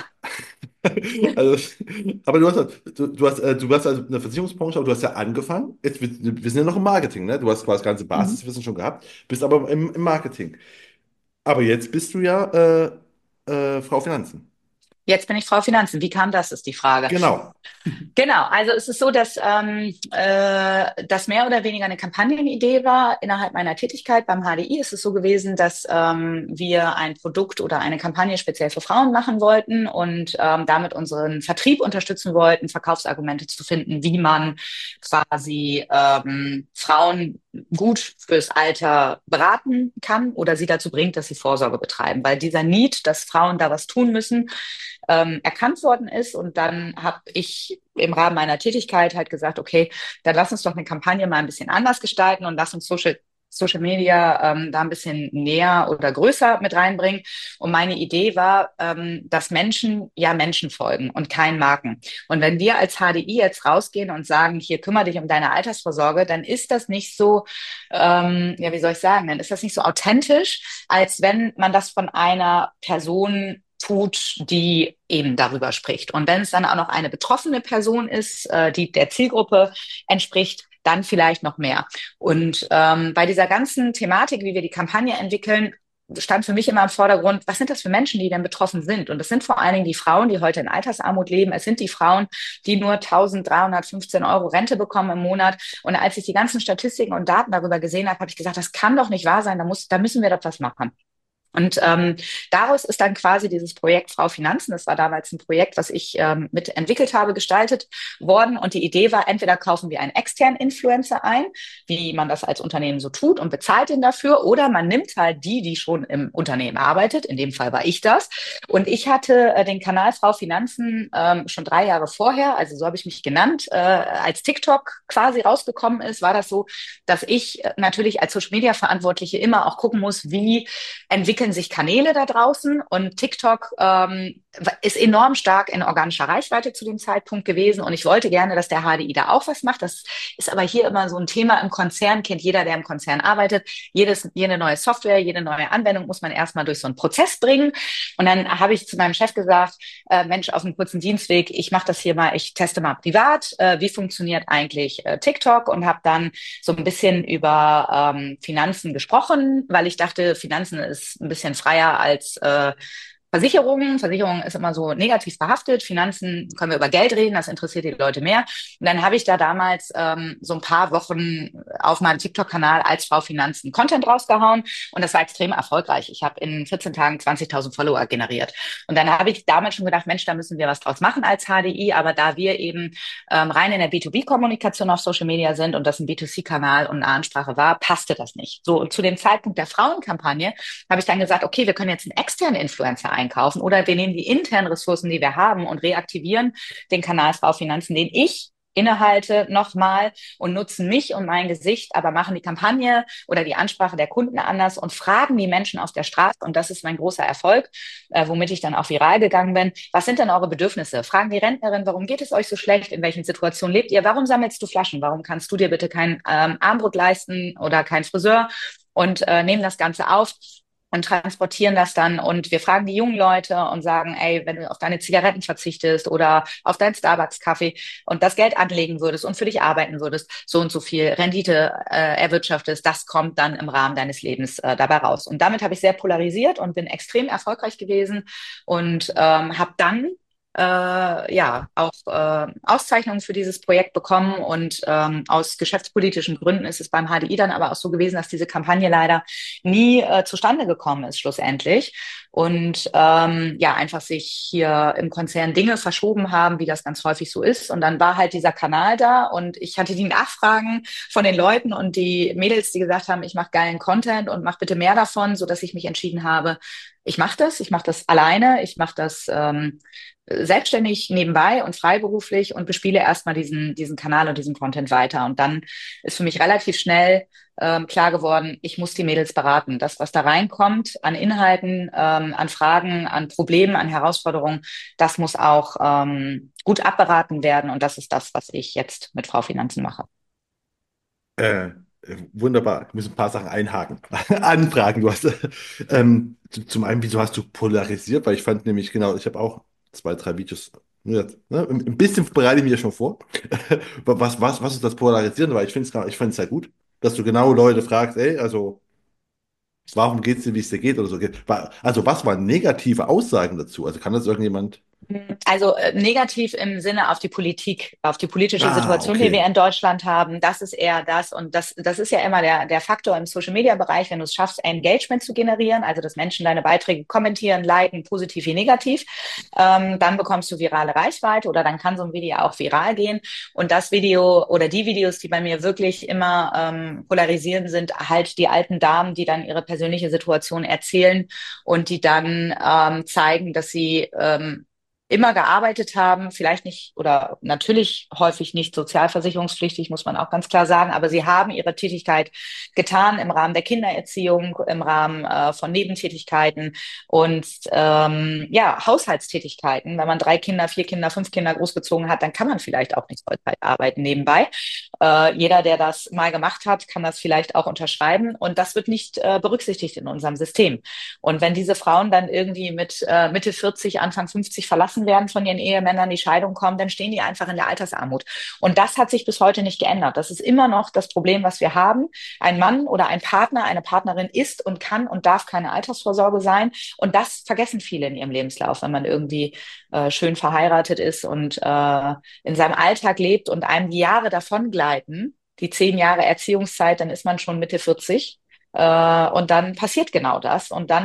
Also, aber du hast, halt- du, du hast, äh, du hast also in der Versicherungsbranche, aber du hast ja angefangen. Jetzt, wir, wir sind ja noch im Marketing, ne? Du hast quasi das ganze mhm. Basiswissen schon gehabt, bist aber im, im Marketing. Aber jetzt bist du ja äh, äh, Frau Finanzen. Jetzt bin ich Frau Finanzen. Wie kam das, ist die Frage. Genau. Genau, also es ist so, dass ähm, äh, das mehr oder weniger eine Kampagnenidee war. Innerhalb meiner Tätigkeit beim H D I ist es so gewesen, dass ähm, wir ein Produkt oder eine Kampagne speziell für Frauen machen wollten und ähm, damit unseren Vertrieb unterstützen wollten, Verkaufsargumente zu finden, wie man quasi ähm, Frauen gut fürs Alter beraten kann oder sie dazu bringt, dass sie Vorsorge betreiben. Weil dieser Need, dass Frauen da was tun müssen, ähm, erkannt worden ist. Und dann habe ich im Rahmen meiner Tätigkeit halt gesagt, okay, dann lass uns doch eine Kampagne mal ein bisschen anders gestalten und lass uns Social Social Media ähm, da ein bisschen näher oder größer mit reinbringen. Und meine Idee war, ähm, dass Menschen ja Menschen folgen und kein Marken. Und wenn wir als H D I jetzt rausgehen und sagen, hier kümmere dich um deine Altersvorsorge, dann ist das nicht so, ähm, ja, wie soll ich sagen, dann ist das nicht so authentisch, als wenn man das von einer Person tut, die eben darüber spricht. Und wenn es dann auch noch eine betroffene Person ist, äh, die der Zielgruppe entspricht, dann vielleicht noch mehr. Und ähm, bei dieser ganzen Thematik, wie wir die Kampagne entwickeln, stand für mich immer im Vordergrund, was sind das für Menschen, die denn betroffen sind? Und das sind vor allen Dingen die Frauen, die heute in Altersarmut leben. Es sind die Frauen, die nur eintausenddreihundertfünfzehn Euro Rente bekommen im Monat. Und als ich die ganzen Statistiken und Daten darüber gesehen habe, habe ich gesagt, das kann doch nicht wahr sein, da muss, da müssen wir doch was machen. Und ähm, daraus ist dann quasi dieses Projekt Frau Finanzen, das war damals ein Projekt, was ich ähm, mitentwickelt habe, gestaltet worden. Und die Idee war, entweder kaufen wir einen externen Influencer ein, wie man das als Unternehmen so tut und bezahlt ihn dafür, oder man nimmt halt die, die schon im Unternehmen arbeitet. In dem Fall war ich das. Und ich hatte äh, den Kanal Frau Finanzen ähm, schon drei Jahre vorher, also so habe ich mich genannt, äh, als TikTok quasi rausgekommen ist, war das so, dass ich äh, natürlich als Social Media Verantwortliche immer auch gucken muss, wie entwickeln sich Kanäle da draußen, und TikTok ähm, ist enorm stark in organischer Reichweite zu dem Zeitpunkt gewesen, und ich wollte gerne, dass der H D I da auch was macht. Das ist aber hier immer so ein Thema im Konzern, kennt jeder, der im Konzern arbeitet. Jedes, jede neue Software, jede neue Anwendung muss man erstmal durch so einen Prozess bringen, und dann habe ich zu meinem Chef gesagt, äh, Mensch, auf einem kurzen Dienstweg, ich mache das hier mal, ich teste mal privat, äh, wie funktioniert eigentlich äh, TikTok, und habe dann so ein bisschen über ähm, Finanzen gesprochen, weil ich dachte, Finanzen ist ein bisschen freier als äh, Versicherungen. Versicherungen ist immer so negativ behaftet. Finanzen können wir über Geld reden, das interessiert die Leute mehr. Und dann habe ich da damals ähm, so ein paar Wochen auf meinem TikTok-Kanal als Frau Finanzen Content rausgehauen, und das war extrem erfolgreich. Ich habe in vierzehn Tagen zwanzigtausend Follower generiert. Und dann habe ich damals schon gedacht, Mensch, da müssen wir was draus machen als H D I, aber da wir eben ähm, rein in der B zwei B-Kommunikation auf Social Media sind und das ein B zwei C-Kanal und eine Ansprache war, passte das nicht. So, und zu dem Zeitpunkt der Frauenkampagne habe ich dann gesagt, okay, wir können jetzt einen externen Influencer einkaufen, oder wir nehmen die internen Ressourcen, die wir haben, und reaktivieren den Kanal Frau Finanzen, den ich innehalte, nochmal, und nutzen mich und mein Gesicht, aber machen die Kampagne oder die Ansprache der Kunden anders und fragen die Menschen auf der Straße. Und das ist mein großer Erfolg, äh, womit ich dann auch viral gegangen bin. Was sind denn eure Bedürfnisse? Fragen die Rentnerin, warum geht es euch so schlecht? In welchen Situationen lebt ihr? Warum sammelst du Flaschen? Warum kannst du dir bitte kein ähm, Armbrot leisten oder kein Friseur? Und äh, nehmen das Ganze auf und transportieren das dann, und wir fragen die jungen Leute und sagen, ey, wenn du auf deine Zigaretten verzichtest oder auf deinen Starbucks-Kaffee und das Geld anlegen würdest und für dich arbeiten würdest, so und so viel Rendite äh, erwirtschaftest, das kommt dann im Rahmen deines Lebens äh, dabei raus. Und damit habe ich sehr polarisiert und bin extrem erfolgreich gewesen, und ähm, habe dann äh, ja auch äh, Auszeichnungen für dieses Projekt bekommen, und ähm, aus geschäftspolitischen Gründen ist es beim H D I dann aber auch so gewesen, dass diese Kampagne leider nie äh, zustande gekommen ist schlussendlich, und ähm, ja einfach sich hier im Konzern Dinge verschoben haben, wie das ganz häufig so ist, und dann war halt dieser Kanal da, und ich hatte die Nachfragen von den Leuten und die Mädels, die gesagt haben, ich mache geilen Content und mach bitte mehr davon, so dass ich mich entschieden habe, ich mache das, ich mache das alleine, ich mache das ähm, selbstständig nebenbei und freiberuflich und bespiele erstmal diesen, diesen Kanal und diesen Content weiter. Und dann ist für mich relativ schnell ähm, klar geworden, ich muss die Mädels beraten. Das, was da reinkommt an Inhalten, ähm, an Fragen, an Problemen, an Herausforderungen, das muss auch ähm, gut abberaten werden. Und das ist das, was ich jetzt mit Frau Finanzen mache. Äh, äh, Wunderbar. Ich muss ein paar Sachen einhaken. Anfragen. Du hast ähm, zu- zum einen, wieso hast du polarisiert? Weil ich fand nämlich, genau, ich habe auch zwei, drei Videos. Ja, ne, ein ein bisschen bereite ich mich ja schon vor. Was, was, was ist das Polarisieren? Weil ich finde es ich finde es sehr gut, dass du genau Leute fragst, ey, also warum geht es dir, wie es dir geht oder so. Wa- Also was waren negative Aussagen dazu? Also kann das irgendjemand. Also äh, negativ im Sinne auf die Politik, auf die politische Ah, Situation, die okay. wir in Deutschland haben. Das ist eher das. Und das, das ist ja immer der, der Faktor im Social-Media-Bereich, wenn du es schaffst, Engagement zu generieren, also dass Menschen deine Beiträge kommentieren, liken, positiv wie negativ, ähm, dann bekommst du virale Reichweite, oder dann kann so ein Video auch viral gehen. Und das Video oder die Videos, die bei mir wirklich immer ähm, polarisieren, sind halt die alten Damen, die dann ihre persönliche Situation erzählen und die dann ähm, zeigen, dass sie ähm, immer gearbeitet haben, vielleicht nicht oder natürlich häufig nicht sozialversicherungspflichtig, muss man auch ganz klar sagen, aber sie haben ihre Tätigkeit getan im Rahmen der Kindererziehung, im Rahmen äh, von Nebentätigkeiten und ähm, ja, Haushaltstätigkeiten. Wenn man drei Kinder, vier Kinder, fünf Kinder großgezogen hat, dann kann man vielleicht auch nicht Vollzeit arbeiten nebenbei. Äh, jeder, der das mal gemacht hat, kann das vielleicht auch unterschreiben, und das wird nicht äh, berücksichtigt in unserem System. Und wenn diese Frauen dann irgendwie mit äh, Mitte vierzig, Anfang fünfzig verlassen werden von ihren Ehemännern, die Scheidung kommen, dann stehen die einfach in der Altersarmut. Und das hat sich bis heute nicht geändert. Das ist immer noch das Problem, was wir haben. Ein Mann oder ein Partner, eine Partnerin ist und kann und darf keine Altersvorsorge sein. Und das vergessen viele in ihrem Lebenslauf, wenn man irgendwie äh, schön verheiratet ist und äh, in seinem Alltag lebt und einem die Jahre davongleiten, die zehn Jahre Erziehungszeit, dann ist man schon Mitte vierzig. Äh, und dann passiert genau das. Und dann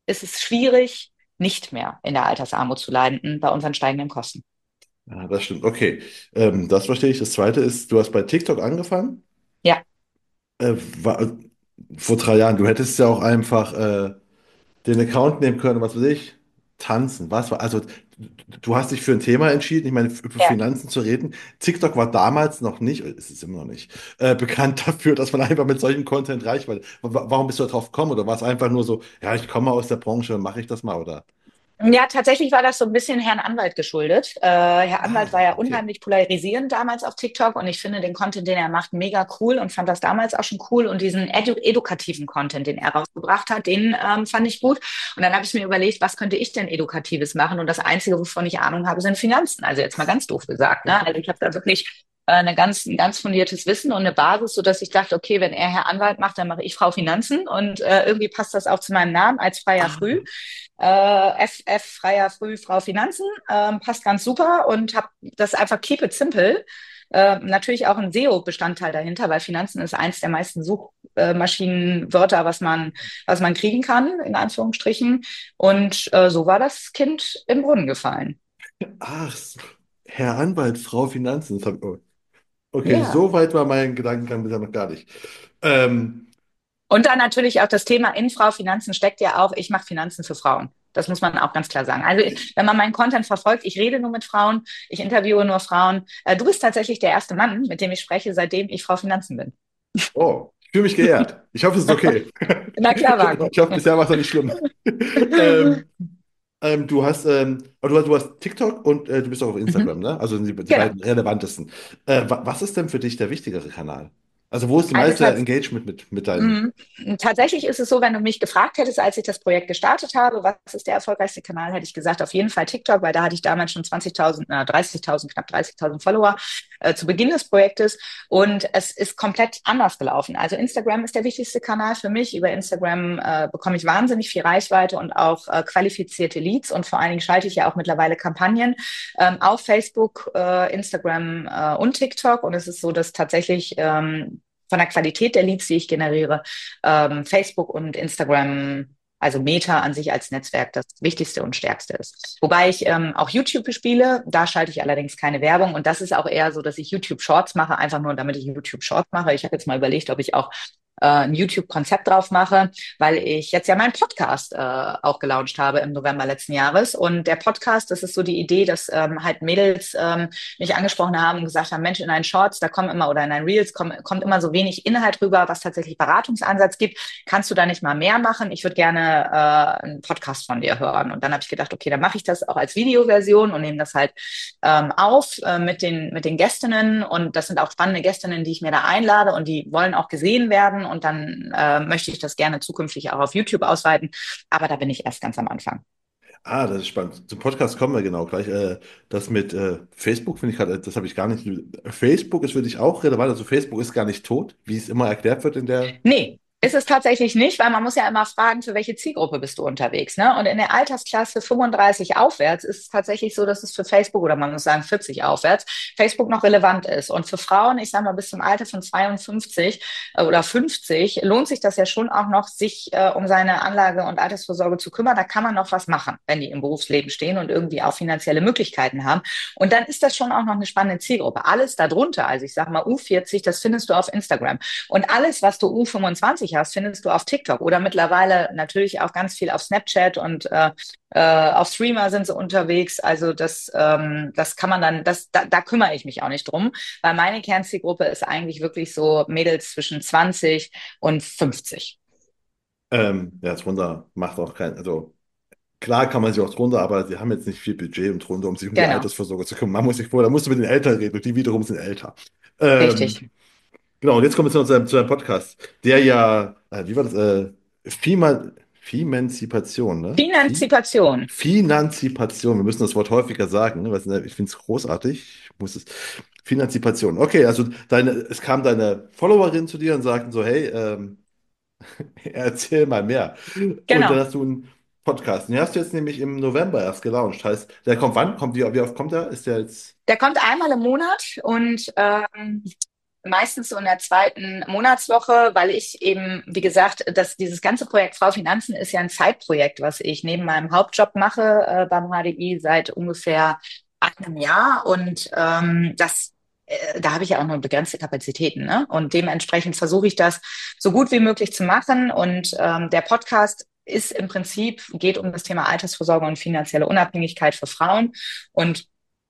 ist es schwierig, nicht mehr in der Altersarmut zu landen bei unseren steigenden Kosten. Ja, das stimmt. Okay, ähm, das verstehe ich. Das Zweite ist, du hast bei TikTok angefangen. Ja. Äh, war, vor drei Jahren. Du hättest ja auch einfach äh, den Account nehmen können, was weiß ich, tanzen. Was war, also du hast dich für ein Thema entschieden. Ich meine, über Ja. Finanzen zu reden. TikTok war damals noch nicht, es ist immer noch nicht, äh, bekannt dafür, dass man einfach mit solchem Content reich wird. Wa- Warum bist du da drauf gekommen? Oder war es einfach nur so, ja, ich komme aus der Branche, mache ich das mal, oder? Ja, tatsächlich war das so ein bisschen Herrn Anwalt geschuldet. Äh, Herr Anwalt war Ah, ja okay. unheimlich polarisierend damals auf TikTok und ich finde den Content, den er macht, mega cool und fand das damals auch schon cool und diesen edu edukativen Content, den er rausgebracht hat, den ähm, fand ich gut. Und dann habe ich mir überlegt, was könnte ich denn Edukatives machen? Und das Einzige, wovon ich Ahnung habe, sind Finanzen. Also jetzt mal ganz doof gesagt, ne? Also ich habe da wirklich äh, eine ganz, ein ganz fundiertes Wissen und eine Basis, so dass ich dachte, okay, wenn er Herr Anwalt macht, dann mache ich Frau Finanzen und äh, irgendwie passt das auch zu meinem Namen als Freier Früh. Ah, Äh, F F Freier Früh Frau Finanzen, ähm, passt ganz super und habe das einfach keep it simple. Äh, natürlich auch ein S E O-Bestandteil dahinter, weil Finanzen ist eins der meisten Suchmaschinenwörter, was man, was man kriegen kann, in Anführungsstrichen. Und äh, so war das Kind im Brunnen gefallen. ach, so. Herr Anwalt, Frau Finanzen. Das hab, oh. Okay, Ja. so weit war mein Gedankengang bisher noch gar nicht. Ähm, Und dann natürlich auch das Thema in Frau Finanzen steckt ja auch, ich mache Finanzen für Frauen. Das muss man auch ganz klar sagen. Also wenn man meinen Content verfolgt, ich rede nur mit Frauen, ich interviewe nur Frauen. Äh, du bist tatsächlich der erste Mann, mit dem ich spreche, seitdem ich Frau Finanzen bin. oh, ich fühle mich geehrt. Ich hoffe, es ist okay. Na klar, Ich, Marco. ich hoffe, bisher war es noch nicht schlimm. Ähm, ähm, du hast, ähm, aber du, hast- du hast TikTok und äh, du bist auch auf Mhm. Instagram, ne? Also die, die Genau. beiden relevantesten. Äh, wa- was ist denn für dich der wichtigere Kanal? Also wo ist die Also meiste tats Engagement mit, mit deinen? Mhm. Tatsächlich ist es so, wenn du mich gefragt hättest, als ich das Projekt gestartet habe, was ist der erfolgreichste Kanal, hätte ich gesagt, auf jeden Fall TikTok, weil da hatte ich damals schon zwanzigtausend, äh, dreißigtausend, knapp dreißigtausend Follower äh, zu Beginn des Projektes und es ist komplett anders gelaufen. Also Instagram ist der wichtigste Kanal für mich. Über Instagram äh, bekomme ich wahnsinnig viel Reichweite und auch äh, qualifizierte Leads und vor allen Dingen schalte ich ja auch mittlerweile Kampagnen ähm, auf Facebook, äh, Instagram äh, und TikTok und es ist so, dass tatsächlich ähm, von der Qualität der Leads, die ich generiere, ähm, Facebook und Instagram, also Meta an sich als Netzwerk, das wichtigste und stärkste ist. Wobei ich ähm, auch YouTube bespiele, da schalte ich allerdings keine Werbung und das ist auch eher so, dass ich YouTube Shorts mache, einfach nur damit ich YouTube Shorts mache. Ich habe jetzt mal überlegt, ob ich auch äh, ein YouTube-Konzept drauf mache, weil ich jetzt ja meinen Podcast äh, auch gelauncht habe im November letzten Jahres. Und der Podcast, das ist so die Idee, dass ähm, halt Mädels ähm, mich angesprochen haben und gesagt haben, Mensch, in deinen Shorts, da kommen immer oder in deinen Reels kommt, kommt immer so wenig Inhalt rüber, was tatsächlich Beratungsansatz gibt. Kannst du da nicht mal mehr machen? Ich würde gerne äh, einen Podcast von dir hören. Und dann habe ich gedacht, okay, dann mache ich das auch als Videoversion und nehme das halt ähm, auf äh, mit den mit den Gästinnen. Und das sind auch spannende Gästinnen, die ich mir da einlade und die wollen auch gesehen werden. Und dann äh, möchte ich das gerne zukünftig auch auf YouTube ausweiten. Aber da bin ich erst ganz am Anfang. Ah, das ist spannend. Zum Podcast kommen wir genau gleich. Äh, das mit äh, Facebook finde ich gerade, das habe ich gar nicht. Facebook ist für dich auch relevant. Also Facebook ist gar nicht tot, wie es immer erklärt wird in der. Nee, ist es tatsächlich nicht, weil man muss ja immer fragen, für welche Zielgruppe bist du unterwegs, ne? Und in der Altersklasse fünfunddreißig aufwärts ist es tatsächlich so, dass es für Facebook oder man muss sagen vierzig aufwärts Facebook noch relevant ist. Und für Frauen, ich sage mal bis zum Alter von zweiundfünfzig äh, oder fünfzig lohnt sich das ja schon auch noch, sich äh, um seine Anlage und Altersvorsorge zu kümmern. Da kann man noch was machen, wenn die im Berufsleben stehen und irgendwie auch finanzielle Möglichkeiten haben. Und dann ist das schon auch noch eine spannende Zielgruppe. Alles darunter, also ich sage mal U vierzig, das findest du auf Instagram. Und alles, was du U fünfundzwanzig hast, findest du auf TikTok oder mittlerweile natürlich auch ganz viel auf Snapchat und äh, äh, auf Streamer sind sie unterwegs. Also das, ähm, das kann man dann, das, da, da kümmere ich mich auch nicht drum, weil meine Kernzielgruppe ist eigentlich wirklich so Mädels zwischen zwanzig und fünfzig. Ähm, ja, drunter macht auch kein. Also klar kann man sich auch drunter, aber sie haben jetzt nicht viel Budget und drunter, um sich um die Genau, Altersvorsorge zu kümmern. Man muss sich vor, da musst du mit den Eltern reden und die wiederum sind älter. richtig. Ähm, genau, und jetzt kommen wir zu unserem, zu einem Podcast, der ja, äh, wie war das? Äh, Fima, Fimanzipation, ne? Fi Finanzipation. Finanzipation, wir müssen das Wort häufiger sagen, ne? Was, ne, ich finde es großartig. Ich muss es. Finanzipation. Okay, also deine, es kam deine Followerin zu dir und sagten so, hey, ähm, erzähl mal mehr. Und dann Genau. hast du einen Podcast. Den hast du jetzt nämlich im November erst gelauncht. Heißt, der kommt wann? Kommt, wie, wie oft kommt der? Ist der jetzt. Der kommt einmal im Monat und ähm, Meistens so in der zweiten Monatswoche, weil ich eben, wie gesagt, dass dieses ganze Projekt Frau Finanzen ist ja ein Zeitprojekt, was ich neben meinem Hauptjob mache äh, beim H D I seit ungefähr einem Jahr. Und ähm, das, äh, da habe ich ja auch nur begrenzte Kapazitäten, ne? Und dementsprechend versuche ich das so gut wie möglich zu machen. Und ähm, der Podcast ist im Prinzip, geht um das Thema Altersvorsorge und finanzielle Unabhängigkeit für Frauen. Und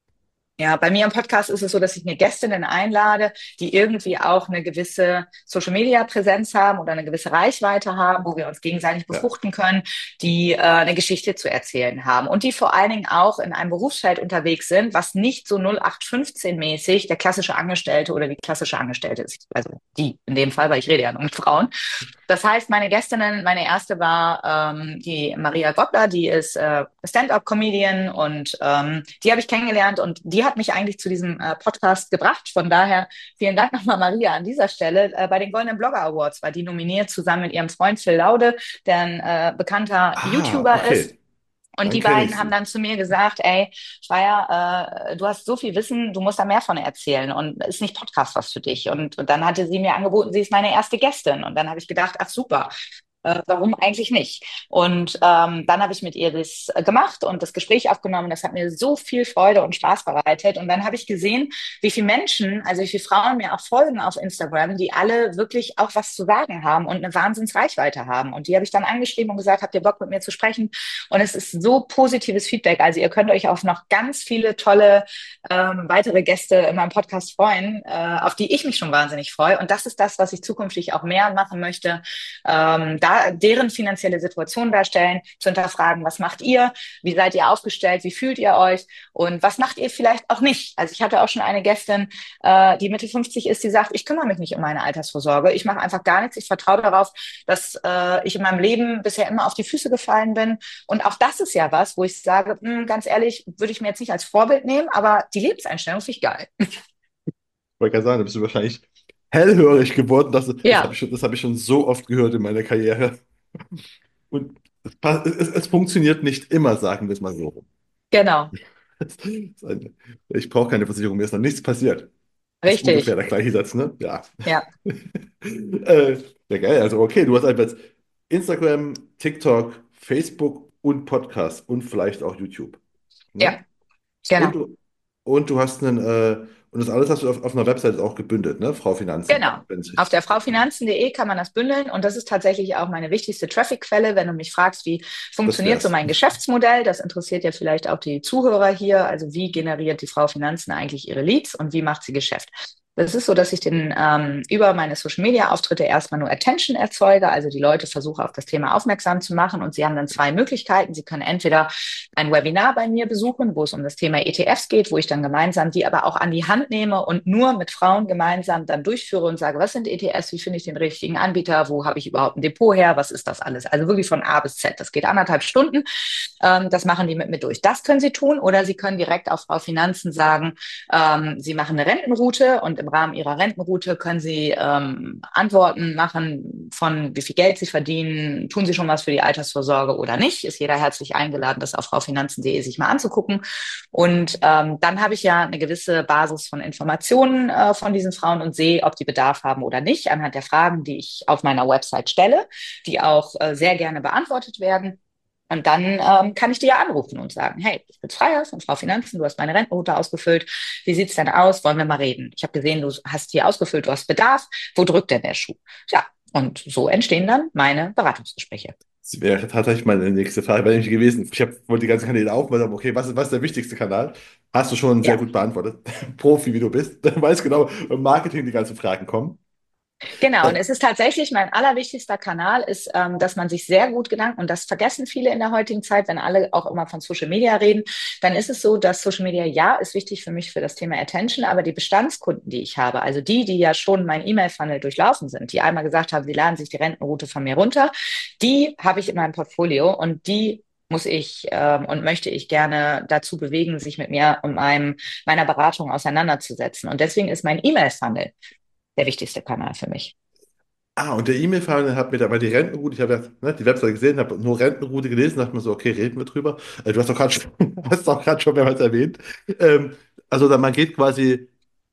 ja, bei mir im Podcast ist es so, dass ich mir Gästinnen einlade, die irgendwie auch eine gewisse Social-Media-Präsenz haben oder eine gewisse Reichweite haben, wo wir uns gegenseitig Ja, befruchten können, die äh, eine Geschichte zu erzählen haben und die vor allen Dingen auch in einem Berufsfeld unterwegs sind, was nicht so null acht fünfzehn mäßig der klassische Angestellte oder die klassische Angestellte ist. Also die in dem Fall, weil ich rede ja nur mit Frauen. Das heißt, meine Gästinnen, meine erste war ähm, die Maria Gottler, die ist äh, Stand-up-Comedian und ähm, die habe ich kennengelernt und die hat mich eigentlich zu diesem äh, Podcast gebracht. Von daher vielen Dank nochmal, Maria, an dieser Stelle. Äh, bei den Goldenen Blogger Awards war die nominiert zusammen mit ihrem Freund Phil Laude, der ein äh, bekannter ah, YouTuber ist. okay, Und dann die kenne beiden ich haben sie. dann zu mir gesagt, ey, Schreier, äh, du hast so viel Wissen, du musst da mehr von erzählen und ist nicht Podcast was für dich. Und, und dann hatte sie mir angeboten, sie ist meine erste Gästin. Und dann habe ich gedacht, ach super, äh, warum eigentlich nicht? Und ähm, dann habe ich mit ihr das äh, gemacht und das Gespräch aufgenommen. Das hat mir so viel Freude und Spaß bereitet. Und dann habe ich gesehen, wie viele Menschen, also wie viele Frauen mir auch folgen auf Instagram, die alle wirklich auch was zu sagen haben und eine Wahnsinnsreichweite haben. Und die habe ich dann angeschrieben und gesagt, habt ihr Bock mit mir zu sprechen? Und es ist so positives Feedback. Also ihr könnt euch auf noch ganz viele tolle ähm, weitere Gäste in meinem Podcast freuen, äh, auf die ich mich schon wahnsinnig freue. Und das ist das, was ich zukünftig auch mehr machen möchte, ähm, da deren finanzielle Situation darstellen, zu hinterfragen, was macht ihr, wie seid ihr aufgestellt, wie fühlt ihr euch und was macht ihr vielleicht auch nicht. Also ich hatte auch schon eine Gästin, äh, die Mitte fünfzig ist, die sagt, ich kümmere mich nicht um meine Altersvorsorge, ich mache einfach gar nichts, ich vertraue darauf, dass äh, ich in meinem Leben bisher immer auf die Füße gefallen bin. Und auch das ist ja was, wo ich sage, mh, ganz ehrlich, würde ich mir jetzt nicht als Vorbild nehmen, aber die Lebenseinstellung finde ich geil. Wollte gerade sagen, da bist du wahrscheinlich hellhörig geworden. Das, das habe Ja, ich schon, das habe ich schon so oft gehört in meiner Karriere. Und es, pa- es, es funktioniert nicht immer, sagen wir es mal so. genau, Das ist ein- Ich brauche keine Versicherung, mir ist noch nichts passiert. Ist ungefähr richtig. der gleiche Satz, ne? Ja. Ja, Äh, ja, geil. Also, okay, du hast einfach jetzt Instagram, TikTok, Facebook und Podcast und vielleicht auch YouTube. Ne? ja, Und genau. du, und du hast einen, äh, und das alles hast du auf, auf einer Website auch gebündelt, ne? Frau Finanzen, Genau. wenn ich Auf richtig der verstanden habe. fraufinanzen punkt de kann man das bündeln und das ist tatsächlich auch meine wichtigste Traffic-Quelle, wenn du mich fragst, wie Das funktioniert so wär's. mein Geschäftsmodell. Das interessiert ja vielleicht auch die Zuhörer hier. Also wie generiert die Frau Finanzen eigentlich ihre Leads und wie macht sie Geschäft? Das ist so, dass ich den ähm, über meine Social-Media-Auftritte erstmal nur Attention erzeuge, also die Leute versuche auf das Thema aufmerksam zu machen und sie haben dann zwei Möglichkeiten. Sie können entweder ein Webinar bei mir besuchen, wo es um das Thema E T Fs geht, wo ich dann gemeinsam die aber auch an die Hand nehme und nur mit Frauen gemeinsam dann durchführe und sage, was sind E T Fs, wie finde ich den richtigen Anbieter, wo habe ich überhaupt ein Depot her, was ist das alles? Also wirklich von A bis Z. Das geht anderthalb Stunden. Ähm, das machen die mit mir durch. Das können Sie tun oder Sie können direkt auf Frau Finanzen sagen, ähm, Sie machen eine Rentenroute und im Rahmen Ihrer Rentenroute können Sie ähm, Antworten machen von wie viel Geld Sie verdienen, tun Sie schon was für die Altersvorsorge oder nicht. Ist jeder herzlich eingeladen, das auf fraufinanzen punkt de sich mal anzugucken. Und ähm, dann habe ich ja eine gewisse Basis von Informationen äh, von diesen Frauen und sehe, ob die Bedarf haben oder nicht, anhand der Fragen, die ich auf meiner Website stelle, die auch äh, sehr gerne beantwortet werden. Und dann ähm, kann ich dir ja anrufen und sagen, hey, ich bin Freier von Frau Finanzen, du hast meine Rentenroute ausgefüllt. Wie sieht's denn aus? Wollen wir mal reden? Ich habe gesehen, du hast hier ausgefüllt, du hast Bedarf. Wo drückt denn der Schuh? Ja, und so entstehen dann meine Beratungsgespräche. Das wäre tatsächlich meine nächste Frage bei nämlich gewesen. Ich habe wollte die ganzen Kanäle aufmachen, okay, was ist, was ist der wichtigste Kanal? Hast du schon sehr Ja. gut beantwortet. Profi, wie du bist. Du weißt genau, im Marketing die ganzen Fragen kommen. Genau, und Äh, es ist tatsächlich mein allerwichtigster Kanal, ist, ähm, dass man sich sehr gut Gedanken, und das vergessen viele in der heutigen Zeit, wenn alle auch immer von Social Media reden, dann ist es so, dass Social Media, ja, ist wichtig für mich für das Thema Attention, aber die Bestandskunden, die ich habe, also die, die ja schon mein E-Mail-Funnel durchlaufen sind, die einmal gesagt haben, sie laden sich die Rentenroute von mir runter, die habe ich in meinem Portfolio und die muss ich ähm, und möchte ich gerne dazu bewegen, sich mit mir und meinem, meiner Beratung auseinanderzusetzen. Und deswegen ist mein E-Mail-Funnel der wichtigste Kanal für mich. ah, und der E-Mail-Fahrer hat mir dabei die Rentenroute, ich habe ja ne, die Webseite gesehen, habe nur Rentenroute gelesen, dachte mir so, okay, reden wir drüber. Äh, du hast doch gerade schon, hast doch gerade schon mehrmals erwähnt. Ähm, also da, man geht quasi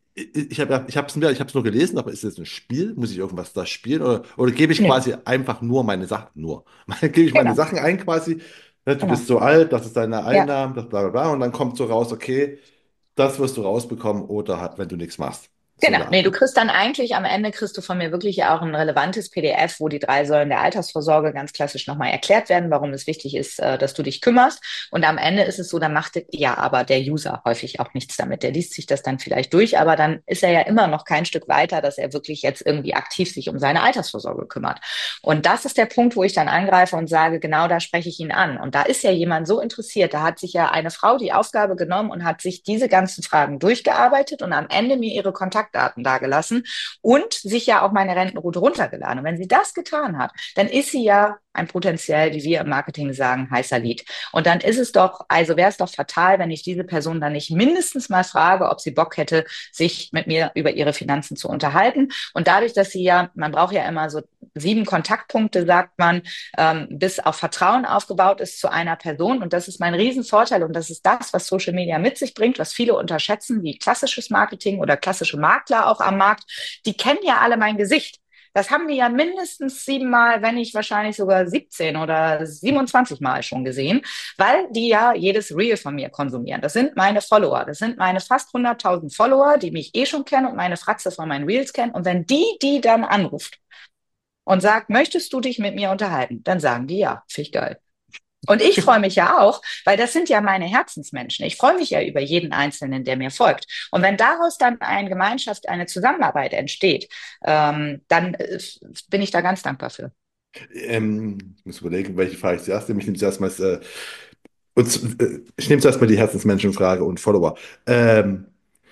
Ich, ich habe ich hab's, mir- ich hab's nur gelesen, aber ist das ein Spiel? Muss ich irgendwas da spielen? Oder, oder gebe ich Nee, quasi einfach nur meine Sachen, nur, gebe ich meine genau, Sachen ein quasi, ne, du bist genau. so alt, das ist deine Ja. Einnahmen, das bla bla bla, und dann kommt so raus, okay, das wirst du rausbekommen oder halt, wenn du nichts machst. So Genau, eine Art, nee, du ne? kriegst dann eigentlich am Ende kriegst du von mir wirklich ja auch ein relevantes P D F, wo die drei Säulen der Altersvorsorge ganz klassisch nochmal erklärt werden, warum es wichtig ist, äh, dass du dich kümmerst. Und am Ende ist es so, da macht ja aber der User häufig auch nichts damit. Der liest sich das dann vielleicht durch, aber dann ist er ja immer noch kein Stück weiter, dass er wirklich jetzt irgendwie aktiv sich um seine Altersvorsorge kümmert. Und das ist der Punkt, wo ich dann angreife und sage, genau da spreche ich ihn an. Und da ist ja jemand so interessiert, da hat sich ja eine Frau die Aufgabe genommen und hat sich diese ganzen Fragen durchgearbeitet und am Ende mir ihre Kontaktdaten dagelassen und sich ja auch meine Rentenroute runtergeladen. Und wenn sie das getan hat, dann ist sie ja ein potenziell, wie wir im Marketing sagen, heißer Lead. Und dann ist es doch, also wäre es doch fatal, wenn ich diese Person dann nicht mindestens mal frage, ob sie Bock hätte, sich mit mir über ihre Finanzen zu unterhalten. Und dadurch, dass sie ja, man braucht ja immer so sieben Kontaktpunkte, sagt man, ähm, bis auf Vertrauen aufgebaut ist zu einer Person. Und das ist mein Riesenvorteil. Und das ist das, was Social Media mit sich bringt, was viele unterschätzen, wie klassisches Marketing oder klassische Makler auch am Markt. Die kennen ja alle mein Gesicht. Das haben die ja mindestens siebenmal, wenn nicht wahrscheinlich sogar siebzehn oder siebenundzwanzig Mal schon gesehen, weil die ja jedes Reel von mir konsumieren. Das sind meine Follower. Das sind meine fast hunderttausend Follower, die mich eh schon kennen und meine Fratze von meinen Reels kennen. Und wenn die die dann anruft und sagt, möchtest du dich mit mir unterhalten? Dann sagen die ja, finde ich geil. Und ich freue mich ja auch, weil das sind ja meine Herzensmenschen. Ich freue mich ja über jeden Einzelnen, der mir folgt. Und wenn daraus dann eine Gemeinschaft, eine Zusammenarbeit entsteht, ähm, dann äh, bin ich da ganz dankbar für. Ähm, ich muss überlegen, welche Frage ich zuerst nehme. Ich nehme zuerst mal, äh, und, äh, ich nehme zuerst mal die Herzensmenschenfrage und Follower. Ähm,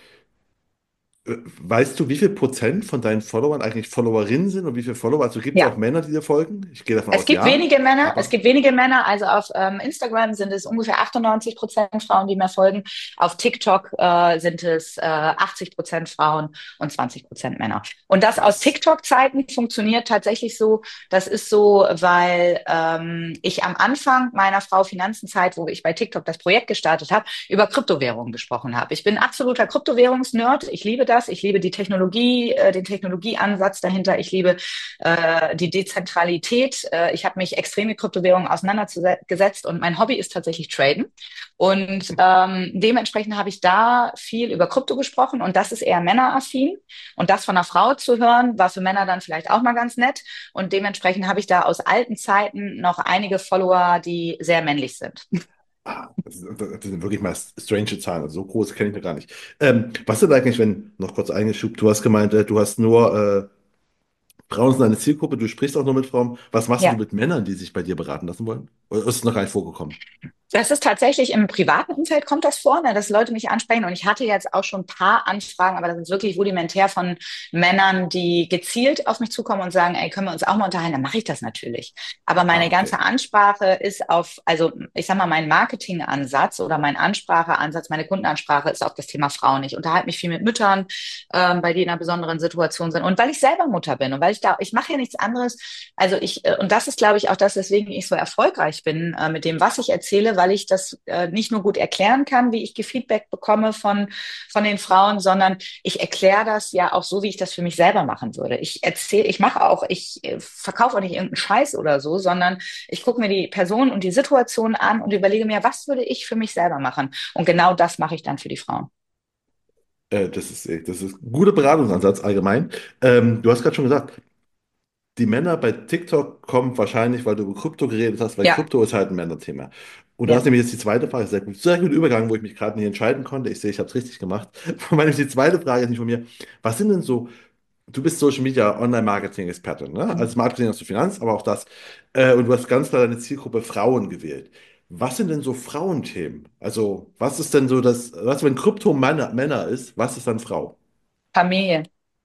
Äh, Weißt du, wie viel Prozent von deinen Followern eigentlich Followerinnen sind und wie viele Follower? Also gibt es auch Ja. Männer, die dir folgen? Ich gehe davon Es aus, gibt ja. wenige Männer, es Aber gibt wenige Männer, also auf ähm, Instagram sind es ungefähr achtundneunzig Prozent Frauen, die mir folgen. Auf TikTok äh, sind es äh, achtzig Prozent Frauen und zwanzig Prozent Männer. Und das aus krass. TikTok-Zeiten funktioniert tatsächlich so. Das ist so, weil ähm, ich am Anfang meiner Frau Finanzenzeit, wo ich bei TikTok das Projekt gestartet habe, über Kryptowährungen gesprochen habe. Ich bin absoluter Kryptowährungsnerd. Ich liebe das. Ich liebe die Technologie, äh, den Technologieansatz dahinter. Ich liebe äh, die Dezentralität. Äh, ich habe mich extrem mit Kryptowährungen auseinandergesetzt und mein Hobby ist tatsächlich Traden. Und ähm, dementsprechend habe ich da viel über Krypto gesprochen und das ist eher männeraffin. Und das von einer Frau zu hören, war für Männer dann vielleicht auch mal ganz nett. Und dementsprechend habe ich da aus alten Zeiten noch einige Follower, die sehr männlich sind. Ah, das, sind- das sind wirklich mal strange Zahlen. Also so groß kenne ich mir gar nicht. Ähm, was ist denn eigentlich, wenn, noch kurz eingeschoben, du hast gemeint, äh, du hast nur äh, Frauen sind eine Zielgruppe, du sprichst auch nur mit Frauen. Was machst du Ja. mit Männern, die sich bei dir beraten lassen wollen? Oder ist es noch gar nicht vorgekommen? Das ist tatsächlich im privaten Umfeld kommt das vor, ne, dass Leute mich ansprechen. Und ich hatte jetzt auch schon ein paar Anfragen, aber das ist wirklich rudimentär von Männern, die gezielt auf mich zukommen und sagen, ey, können wir uns auch mal unterhalten? Dann mache ich das natürlich. Aber Ah, meine okay. ganze Ansprache ist auf, also ich sag mal, mein Marketingansatz oder mein Anspracheansatz, meine Kundenansprache ist auf das Thema Frauen. Ich unterhalte mich viel mit Müttern, ähm, bei die in einer besonderen Situation sind. Und weil ich selber Mutter bin und weil ich da, ich mache ja nichts anderes. Also ich, äh, und das ist, glaube ich, auch das, weswegen ich so erfolgreich bin äh, mit dem, was ich erzähle, weil ich das äh, nicht nur gut erklären kann, wie ich Feedback bekomme von, von den Frauen, sondern ich erkläre das ja auch so, wie ich das für mich selber machen würde. Ich erzähle, ich mache auch, ich äh, verkaufe auch nicht irgendeinen Scheiß oder so, sondern ich gucke mir die Person und die Situation an und überlege mir, was würde ich für mich selber machen? Und genau das mache ich dann für die Frauen. Äh, das ist, äh, das ist ein guter Beratungsansatz allgemein. Ähm, du hast gerade schon gesagt, die Männer bei TikTok kommen wahrscheinlich, weil du über Krypto geredet hast, weil Ja, Krypto ist halt ein Männerthema. Und da ist ja. nämlich jetzt die zweite Frage, sehr gut, sehr guter Übergang, wo ich mich gerade nicht entscheiden konnte. Ich sehe, ich habe es richtig gemacht. Meine, die zweite Frage ist nicht von mir. Was sind denn so, du bist Social Media Online-Marketing-Expertin, ne? Mhm. Als Marketing hast du Finanz, aber auch das. Äh, und du hast ganz klar deine Zielgruppe Frauen gewählt. Was sind denn so Frauenthemen? Also, was ist denn so das, was, wenn Krypto Männer, Männer ist, was ist dann Frau? Familie.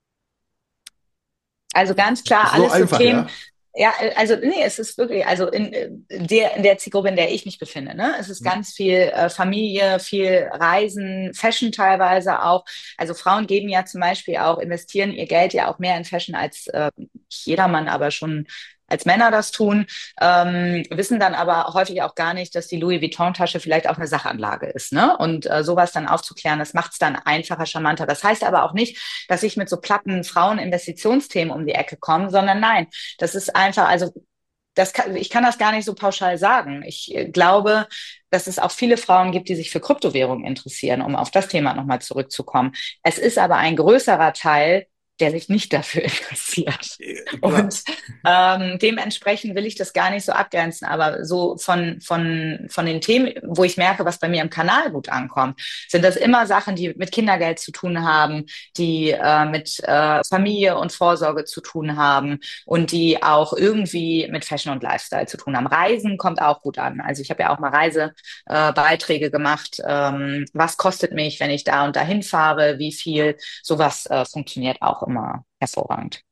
Also ganz klar, So alles so einfach, Themen. ja? Ja, äh, also nee, es ist wirklich, also in, äh, der, in der Zielgruppe, in der ich mich befinde, ne, es ist ganz viel äh, Familie, viel Reisen, Fashion teilweise auch. Also Frauen geben ja zum Beispiel auch, investieren ihr Geld ja auch mehr in Fashion als äh, nicht jedermann, aber schon als Männer das tun, ähm, wissen dann aber häufig auch gar nicht, dass die Louis Vuitton-Tasche vielleicht auch eine Sachanlage ist. Ne? Und äh, sowas dann aufzuklären, das macht es dann einfacher, charmanter. Das heißt aber auch nicht, dass ich mit so platten Frauen-Investitionsthemen um die Ecke komme, sondern nein, das ist einfach, also das kann, ich kann das gar nicht so pauschal sagen. Ich äh, glaube, dass es auch viele Frauen gibt, die sich für Kryptowährungen interessieren, um auf das Thema nochmal zurückzukommen. Es ist aber ein größerer Teil, der sich nicht dafür interessiert. Äh, Klar. Und ähm, dementsprechend will ich das gar nicht so abgrenzen, aber so von, von, von den Themen, wo ich merke, was bei mir im Kanal gut ankommt, sind das immer Sachen, die mit Kindergeld zu tun haben, die äh, mit äh, Familie und Vorsorge zu tun haben und die auch irgendwie mit Fashion und Lifestyle zu tun haben. Reisen kommt auch gut an. Also ich habe ja auch mal Reisebeiträge äh, gemacht. Ähm, was kostet mich, wenn ich da und dahin fahre? Wie viel? Sowas äh, funktioniert auch immer hervorragend.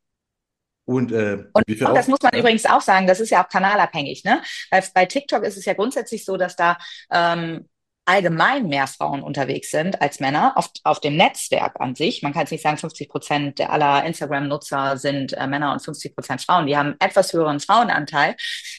Und äh, Und wie viel das auf? muss man Ja? übrigens auch sagen, das ist ja auch kanalabhängig, ne? Bei, bei TikTok ist es ja grundsätzlich so, dass da ähm, allgemein mehr Frauen unterwegs sind als Männer auf, auf dem Netzwerk an sich. Man kann jetzt nicht sagen, fünfzig Prozent der aller Instagram-Nutzer sind äh, Männer und fünfzig Prozent Frauen. Die haben etwas höheren Frauenanteil.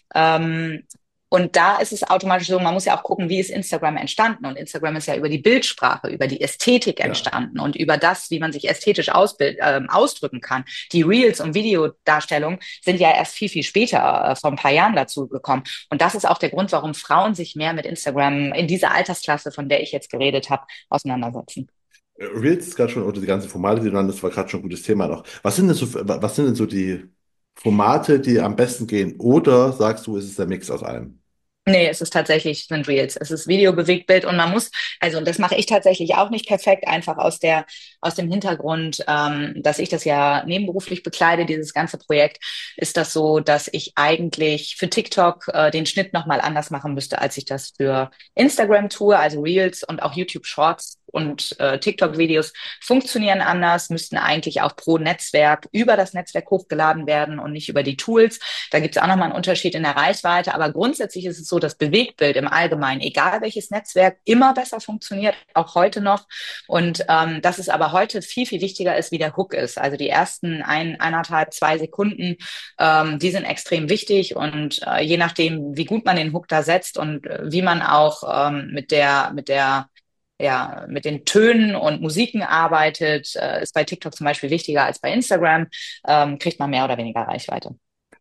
Ähm, und da ist es automatisch so, man muss ja auch gucken, wie ist Instagram entstanden. Und Instagram ist ja über die Bildsprache, über die Ästhetik Ja. entstanden und über das, wie man sich ästhetisch ausbild, ähm, ausdrücken kann. Die Reels und Videodarstellungen sind ja erst viel, viel später, äh, vor ein paar Jahren dazu gekommen. Und das ist auch der Grund, warum Frauen sich mehr mit Instagram in dieser Altersklasse, von der ich jetzt geredet habe, auseinandersetzen. Äh, Reels ist gerade schon, oder die ganzen Formate, die du nanntest, war gerade schon ein gutes Thema noch. Was sind denn so, was sind denn so die Formate, die am besten gehen? Oder sagst du, ist es der Mix aus allem? Nee, es ist tatsächlich, es sind Reels. Es ist Video, Bewegtbild und man muss, also und das mache ich tatsächlich auch nicht perfekt, einfach aus der, aus dem Hintergrund, ähm, dass ich das ja nebenberuflich bekleide, dieses ganze Projekt, ist das so, dass ich eigentlich für TikTok äh, den Schnitt nochmal anders machen müsste, als ich das für Instagram tue, also Reels und auch YouTube Shorts und äh, TikTok-Videos funktionieren anders, müssten eigentlich auch pro Netzwerk über das Netzwerk hochgeladen werden und nicht über die Tools. Da gibt es auch nochmal einen Unterschied in der Reichweite, aber grundsätzlich ist es so, dass Bewegtbild im Allgemeinen, egal welches Netzwerk, immer besser funktioniert, auch heute noch. Und ähm, dass es aber heute viel, viel wichtiger ist, wie der Hook ist. Also die ersten ein, eineinhalb, zwei Sekunden, ähm, die sind extrem wichtig und äh, je nachdem, wie gut man den Hook da setzt und äh, wie man auch ähm, mit der, mit der ja, mit den Tönen und Musiken arbeitet, äh, ist bei TikTok zum Beispiel wichtiger als bei Instagram, ähm, kriegt man mehr oder weniger Reichweite.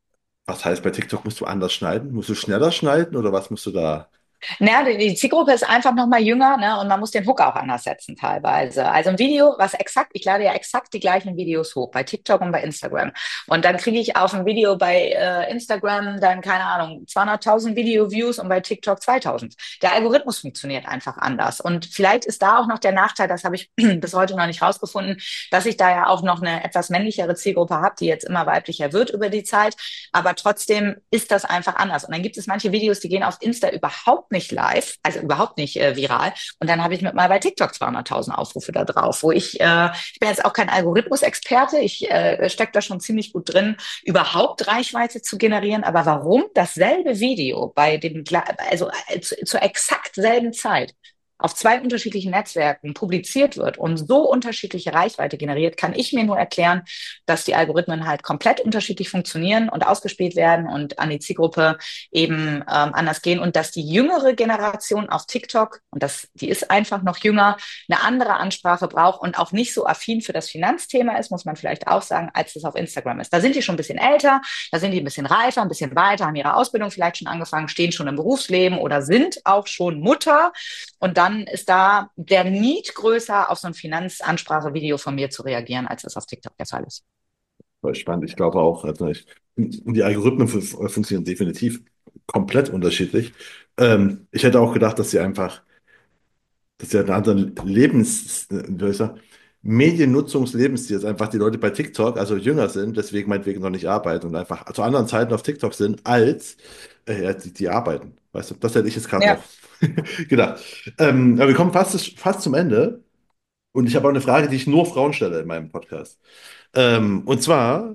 Was heißt, bei TikTok musst du anders schneiden? Musst du schneller schneiden oder was musst du da? Naja, die die Zielgruppe ist einfach noch mal jünger, ne? Und man muss den Hook auch anders setzen teilweise. Also ein Video, was exakt, ich lade ja exakt die gleichen Videos hoch bei TikTok und bei Instagram. Und dann kriege ich auf ein Video bei äh, Instagram dann, keine Ahnung, zweihunderttausend Video-Views und bei TikTok zweitausend. Der Algorithmus funktioniert einfach anders. Und vielleicht ist da auch noch der Nachteil, das habe ich bis heute noch nicht rausgefunden, dass ich da ja auch noch eine etwas männlichere Zielgruppe habe, die jetzt immer weiblicher wird über die Zeit. Aber trotzdem ist das einfach anders. Und dann gibt es manche Videos, die gehen auf Insta überhaupt nicht live, also überhaupt nicht äh, viral. Und dann habe ich mit mal bei TikTok zweihunderttausend Aufrufe da drauf, wo ich, äh, ich bin jetzt auch kein Algorithmusexperte, ich äh, stecke da schon ziemlich gut drin, überhaupt Reichweite zu generieren. Aber warum dasselbe Video bei dem, also äh, zu, zur exakt selben Zeit auf zwei unterschiedlichen Netzwerken publiziert wird und so unterschiedliche Reichweite generiert, kann ich mir nur erklären, dass die Algorithmen halt komplett unterschiedlich funktionieren und ausgespielt werden und an die Zielgruppe eben ähm, anders gehen und dass die jüngere Generation auf TikTok, und das, die ist einfach noch jünger, eine andere Ansprache braucht und auch nicht so affin für das Finanzthema ist, muss man vielleicht auch sagen, als es auf Instagram ist. Da sind die schon ein bisschen älter, da sind die ein bisschen reifer, ein bisschen weiter, haben ihre Ausbildung vielleicht schon angefangen, stehen schon im Berufsleben oder sind auch schon Mutter. Und dann ist da der Need größer, auf so ein Finanzansprache-Video von mir zu reagieren, als es auf TikTok der Fall ist. Voll spannend. Ich glaube auch, also ich, die Algorithmen fu- funktionieren definitiv komplett unterschiedlich. Ähm, ich hätte auch gedacht, dass sie einfach, dass sie einen anderen Lebens, äh, wie soll ich sagen, Mediennutzungslebensstil ist einfach die Leute bei TikTok, also jünger sind, deswegen meinetwegen noch nicht arbeiten und einfach zu anderen Zeiten auf TikTok sind, als äh, ja, die, die arbeiten. Weißt du, das hätte ich jetzt gerade noch Ja. gedacht. Ähm, aber wir kommen fast, fast zum Ende und ich habe auch eine Frage, die ich nur Frauen stelle in meinem Podcast. Ähm, und zwar,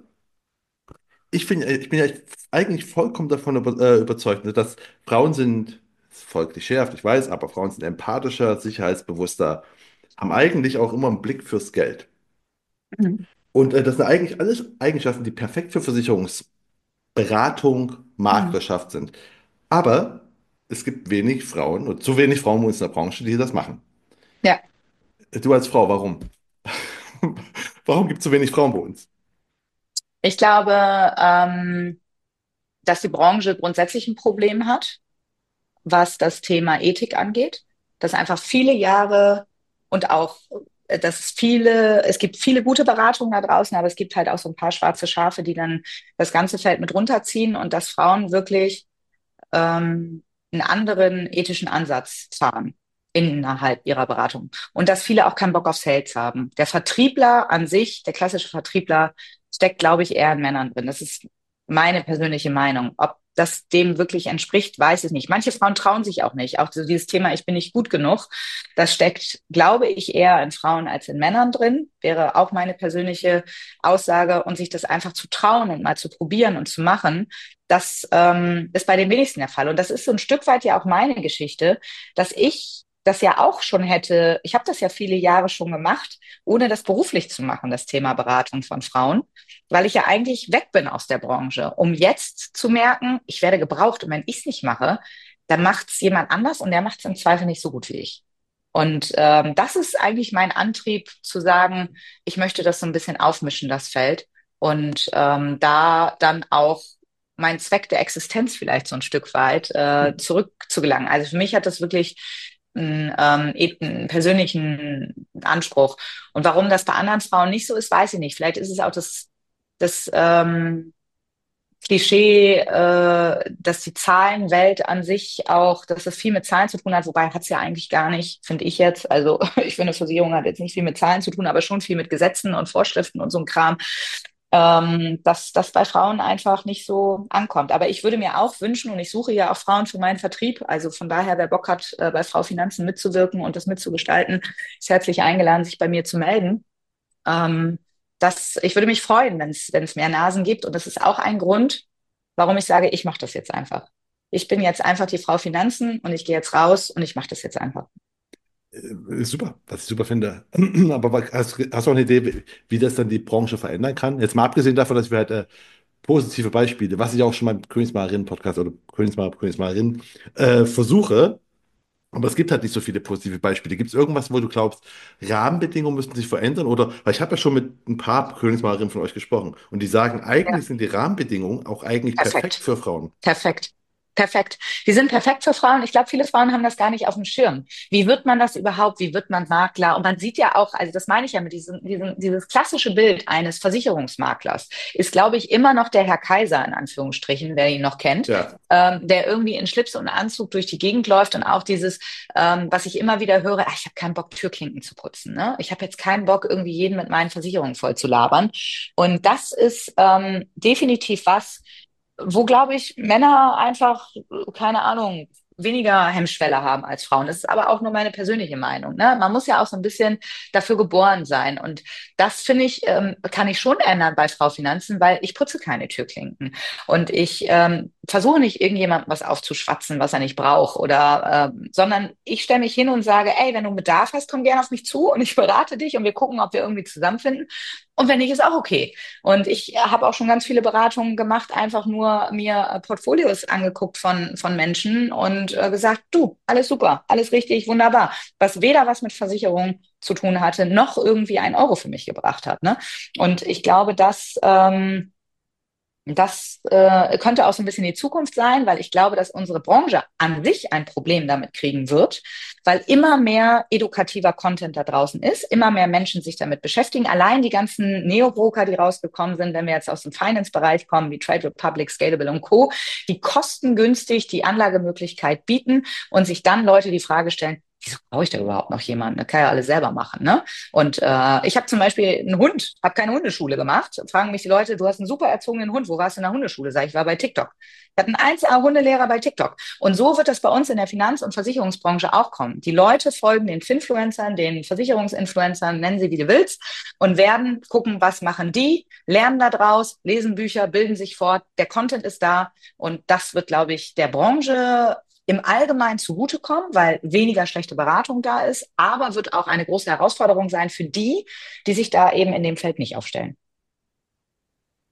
ich finde, ich bin ja eigentlich vollkommen davon über, äh, überzeugt, ne, dass Frauen sind, voll klischeehaft, ich weiß, aber Frauen sind empathischer, sicherheitsbewusster, haben eigentlich auch immer einen Blick fürs Geld. Mhm. Und äh, das sind eigentlich alles Eigenschaften, die perfekt für Versicherungsbranche Beratung, Hm. Marktwirtschaft sind. Aber es gibt wenig Frauen und zu wenig Frauen bei uns in der Branche, die das machen. Ja, Du als Frau, warum? Warum gibt es so wenig Frauen bei uns? ich glaube, ähm, dass die Branche grundsätzlich ein Problem hat, was das Thema Ethik angeht, dass einfach viele Jahre und auch, äh, dass es viele, es gibt viele gute Beratungen da draußen, aber es gibt halt auch so ein paar schwarze Schafe, die dann das ganze Feld mit runterziehen und dass Frauen wirklich ähm, einen anderen ethischen Ansatz fahren innerhalb ihrer Beratung. Und dass viele auch keinen Bock auf Sales haben. Der Vertriebler an sich, der klassische Vertriebler, steckt, glaube ich, eher in Männern drin. Das ist meine persönliche Meinung. Ob das dem wirklich entspricht, weiß ich nicht. Manche Frauen trauen sich auch nicht. Auch so dieses Thema, ich bin nicht gut genug, das steckt, glaube ich, eher in Frauen als in Männern drin, wäre auch meine persönliche Aussage. Und sich das einfach zu trauen und mal zu probieren und zu machen, das ähm, ist bei den wenigsten der Fall. Und das ist so ein Stück weit ja auch meine Geschichte, dass ich das ja auch schon hätte, ich habe das ja viele Jahre schon gemacht, ohne das beruflich zu machen, das Thema Beratung von Frauen, weil ich ja eigentlich weg bin aus der Branche, um jetzt zu merken, ich werde gebraucht und wenn ich es nicht mache, dann macht es jemand anders und der macht es im Zweifel nicht so gut wie ich. Und ähm, das ist eigentlich mein Antrieb zu sagen, ich möchte das so ein bisschen aufmischen, das Feld. Und ähm, da dann auch mein Zweck der Existenz vielleicht so ein Stück weit äh, zurückzugelangen. Also für mich hat das wirklich einen, ähm, e- einen persönlichen Anspruch. Und warum das bei anderen Frauen nicht so ist, weiß ich nicht. Vielleicht ist es auch das, das ähm, Klischee, äh, dass die Zahlenwelt an sich auch, dass das viel mit Zahlen zu tun hat, wobei hat es ja eigentlich gar nicht, finde ich jetzt. Also ich finde, Versicherung hat jetzt nicht viel mit Zahlen zu tun, aber schon viel mit Gesetzen und Vorschriften und so ein Kram, ähm, dass das bei Frauen einfach nicht so ankommt. Aber ich würde mir auch wünschen, und ich suche ja auch Frauen für meinen Vertrieb, also von daher, wer Bock hat, äh, bei Frau Finanzen mitzuwirken und das mitzugestalten, ist herzlich eingeladen, sich bei mir zu melden. Ähm, das, ich würde mich freuen, wenn es wenn es mehr Nasen gibt. Und das ist auch ein Grund, warum ich sage, ich mache das jetzt einfach. Ich bin jetzt einfach die Frau Finanzen und ich gehe jetzt raus und ich mache das jetzt einfach. Äh, Super, was ich super finde. Aber was- hast, hast du auch eine Idee, wie, wie das dann die Branche verändern kann? Jetzt mal abgesehen davon, dass wir halt äh, positive Beispiele, was ich auch schon beim Königsmalerin-Podcast oder Königsmaler, Königsmalerin äh, versuche, aber es gibt halt nicht so viele positive Beispiele. Gibt es irgendwas, wo du glaubst, Rahmenbedingungen müssten sich verändern? Oder, weil ich habe ja schon mit ein paar Königsmalerinnen von euch gesprochen und die sagen, Ja, eigentlich sind die Rahmenbedingungen auch eigentlich perfekt perfekt. für Frauen. Perfekt. Perfekt. Die sind perfekt für Frauen. Ich glaube, viele Frauen haben das gar nicht auf dem Schirm. Wie wird man das überhaupt? Wie wird man Makler? Und man sieht ja auch, also das meine ich ja mit diesem, diesem, dieses klassische Bild eines Versicherungsmaklers ist, glaube ich, immer noch der Herr Kaiser in Anführungsstrichen, wer ihn noch kennt, Ja, ähm, der irgendwie in Schlips und Anzug durch die Gegend läuft und auch dieses, ähm, was ich immer wieder höre, ach, ich habe keinen Bock, Türklinken zu putzen. Ne? Ich habe jetzt keinen Bock, irgendwie jeden mit meinen Versicherungen voll zu labern. Und das ist ähm, definitiv was, wo, glaube ich, Männer einfach, keine Ahnung, weniger Hemmschwelle haben als Frauen. Das ist aber auch nur meine persönliche Meinung. Ne? Man muss ja auch so ein bisschen dafür geboren sein. Und das, finde ich, ähm, kann ich schon ändern bei Frau Finanzen, weil ich putze keine Türklinken. Und ich ähm, versuche nicht, irgendjemandem was aufzuschwatzen, was er nicht braucht. Oder, ähm, sondern ich stelle mich hin und sage, ey, wenn du Bedarf hast, komm gerne auf mich zu und ich berate dich und wir gucken, ob wir irgendwie zusammenfinden. Und wenn nicht, ist auch okay. Und ich habe auch schon ganz viele Beratungen gemacht, einfach nur mir äh, Portfolios angeguckt von, von Menschen und äh, gesagt, du, alles super, alles richtig, wunderbar. Was weder was mit Versicherung zu tun hatte, noch irgendwie ein Euro für mich gebracht hat. Ne? Und ich glaube, dass ähm, das äh, könnte auch so ein bisschen die Zukunft sein, weil ich glaube, dass unsere Branche an sich ein Problem damit kriegen wird, weil immer mehr edukativer Content da draußen ist, immer mehr Menschen sich damit beschäftigen. Allein die ganzen Neo-Broker, die rausgekommen sind, wenn wir jetzt aus dem Finance-Bereich kommen, wie Trade Republic, Scalable und Co., die kostengünstig die Anlagemöglichkeit bieten und sich dann Leute die Frage stellen, wieso brauche ich da überhaupt noch jemanden? Das kann ja alles selber machen, ne? Und äh, ich habe zum Beispiel einen Hund, habe keine Hundeschule gemacht. Fragen mich die Leute, du hast einen super erzogenen Hund, wo warst du in der Hundeschule? Sag ich, war bei TikTok. Ich hatte einen eins A-Hundelehrer bei TikTok. Und so wird das bei uns in der Finanz- und Versicherungsbranche auch kommen. Die Leute folgen den Finfluencern, den Versicherungsinfluencern, nennen sie wie du willst, und werden gucken, was machen die, lernen da draus, lesen Bücher, bilden sich fort. Der Content ist da und das wird, glaube ich, der Branche im Allgemeinen zugutekommen, weil weniger schlechte Beratung da ist, aber wird auch eine große Herausforderung sein für die, die sich da eben in dem Feld nicht aufstellen.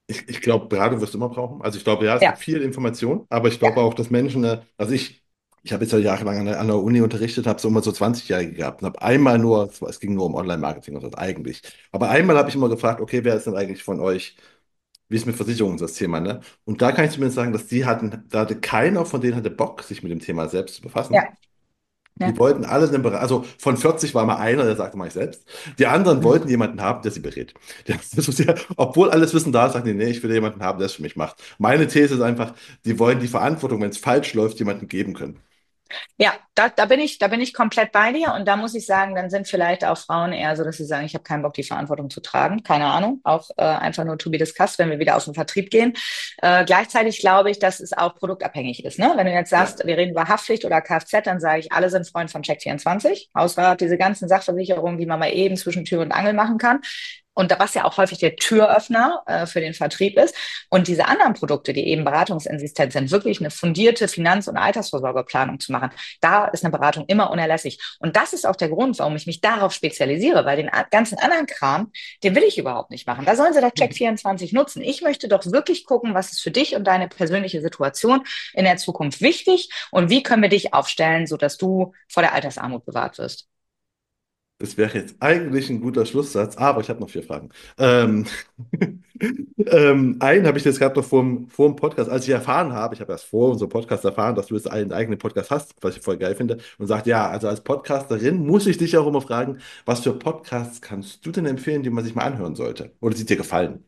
Ich, ich glaube, Beratung wirst du immer brauchen. Also ich glaube, ja, es gibt Ja, viel Information, aber ich ja, glaube auch, dass Menschen, äh, also ich, ich habe jetzt ja jahrelang an der, an der Uni unterrichtet, habe so immer so zwanzig-Jährige gehabt und habe einmal nur, es war- es ging nur um Online-Marketing und so eigentlich, aber einmal habe ich immer gefragt, okay, wer ist denn eigentlich von euch, wie ist mit Versicherungen das Thema, ne? Und da kann ich zumindest sagen, dass die hatten, da hatte keiner von denen hatte Bock, sich mit dem Thema selbst zu befassen. ja, Die ja. wollten alle einen Berater, also von vierzig war mal einer, der sagte, mach ich selbst. Die anderen Mhm. wollten jemanden haben, der sie berät. Der, das ist ja, obwohl alles Wissen da ist, sagen die, nee, ich will jemanden haben, der es für mich macht. Meine These ist einfach, die wollen die Verantwortung, wenn es falsch läuft, jemandem geben können. Ja, da, da bin ich, da bin ich komplett bei dir. Und da muss ich sagen, dann sind vielleicht auch Frauen eher so, dass sie sagen, ich habe keinen Bock, die Verantwortung zu tragen. Keine Ahnung. Auch äh, einfach nur to be discussed, wenn wir wieder auf den Vertrieb gehen. Äh, gleichzeitig glaube ich, dass es auch produktabhängig ist. Ne? Wenn du jetzt Ja. sagst, wir reden über Haftpflicht oder Kfz, dann sage ich, alle sind Freund von Check vierundzwanzig. Außer diese ganzen Sachversicherungen, die man mal eben zwischen Tür und Angel machen kann. Und was ja auch häufig der Türöffner äh, für den Vertrieb ist. Und diese anderen Produkte, die eben beratungsinsistent sind, wirklich eine fundierte Finanz- und Altersvorsorgeplanung zu machen, da ist eine Beratung immer unerlässlich. Und das ist auch der Grund, warum ich mich darauf spezialisiere, weil den ganzen anderen Kram, den will ich überhaupt nicht machen. Da sollen sie doch Check vierundzwanzig nutzen. Ich möchte doch wirklich gucken, was ist für dich und deine persönliche Situation in der Zukunft wichtig und wie können wir dich aufstellen, sodass du vor der Altersarmut bewahrt wirst. Das wäre jetzt eigentlich ein guter Schlusssatz, aber ich habe noch vier Fragen. Ähm, ähm, einen habe ich jetzt gerade noch vor dem, vor dem Podcast, als ich erfahren habe, ich habe erst vor unserem Podcast erfahren, dass du jetzt einen eigenen Podcast hast, was ich voll geil finde, und sagt, ja, also als Podcasterin muss ich dich auch immer fragen, was für Podcasts kannst du denn empfehlen, die man sich mal anhören sollte? Oder die dir gefallen?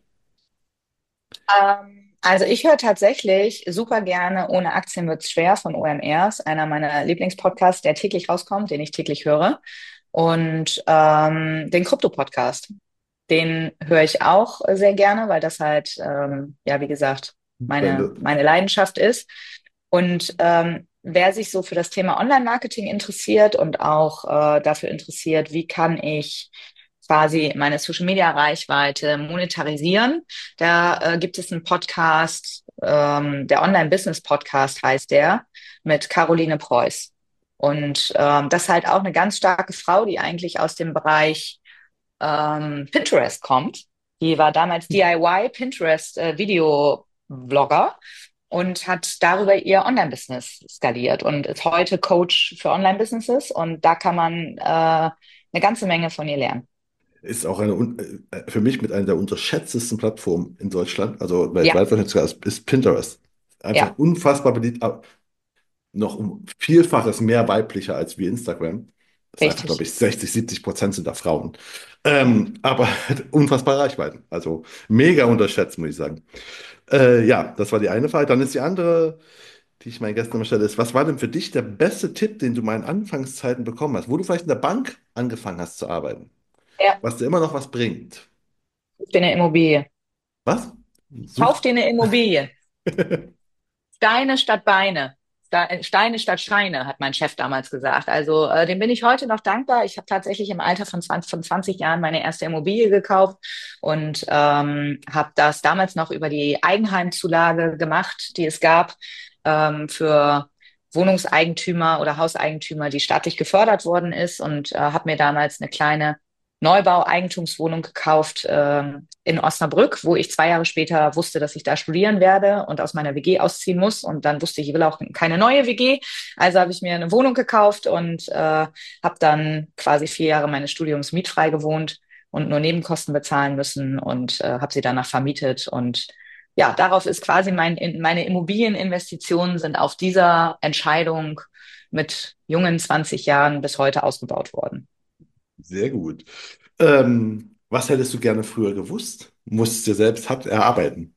Ähm, also ich höre tatsächlich super gerne Ohne Aktien wird's schwer von O M R, ist einer meiner Lieblingspodcasts, der täglich rauskommt, den ich täglich höre. Und ähm, den Krypto-Podcast, den höre ich auch sehr gerne, weil das halt, ähm, ja, wie gesagt, meine, Wenn meine Leidenschaft ist. Und ähm, wer sich so für das Thema Online-Marketing interessiert und auch äh, dafür interessiert, wie kann ich quasi meine Social-Media-Reichweite monetarisieren, da äh, gibt es einen Podcast, ähm, der Online-Business-Podcast heißt der, mit Caroline Preuß. Und ähm, das ist halt auch eine ganz starke Frau, die eigentlich aus dem Bereich ähm, Pinterest kommt. Die war damals D I Y Pinterest äh, Video-Blogger und hat darüber ihr Online-Business skaliert und ist heute Coach für Online-Businesses. Und da kann man äh, eine ganze Menge von ihr lernen. ist auch eine, un- äh, für mich mit einer der unterschätztesten Plattformen in Deutschland, also Ja, weltweit wahrscheinlich sogar, ist ist Pinterest. Einfach ja, unfassbar beliebt, noch um Vielfaches mehr weiblicher als wie Instagram. Das ist einfach, glaube richtig. ich, sechzig, siebzig Prozent sind da Frauen. Ähm, aber unfassbare Reichweiten. Also mega unterschätzt, muss ich sagen. Äh, ja, das war die eine Frage. Dann ist die andere, die ich meinen Gästen immer stelle, ist, was war denn für dich der beste Tipp, den du mal in Anfangszeiten bekommen hast, wo du vielleicht in der Bank angefangen hast zu arbeiten, Ja, was dir immer noch was bringt? kauf dir eine Immobilie. Was? Kauf Such. dir eine Immobilie. Steine statt Beine. Ste- Steine statt Scheine, hat mein Chef damals gesagt. Also äh, dem bin ich heute noch dankbar. Ich habe tatsächlich im Alter von zwanzig, von zwanzig Jahren meine erste Immobilie gekauft und ähm, habe das damals noch über die Eigenheimzulage gemacht, die es gab ähm, für Wohnungseigentümer oder Hauseigentümer, die staatlich gefördert worden ist und äh, habe mir damals eine kleine Neubau-Eigentumswohnung gekauft ähm, in Osnabrück, wo ich zwei Jahre später wusste, dass ich da studieren werde und aus meiner W G ausziehen muss. Und dann wusste ich, ich will auch keine neue W G. Also habe ich mir eine Wohnung gekauft und äh, habe dann quasi vier Jahre meines Studiums mietfrei gewohnt und nur Nebenkosten bezahlen müssen und äh, habe sie danach vermietet. Und ja, darauf ist quasi mein, in, meine Immobilieninvestitionen sind auf dieser Entscheidung mit jungen zwanzig Jahren bis heute ausgebaut worden. Sehr gut. Ähm, was hättest du gerne früher gewusst? Musstest dir selbst hart erarbeiten.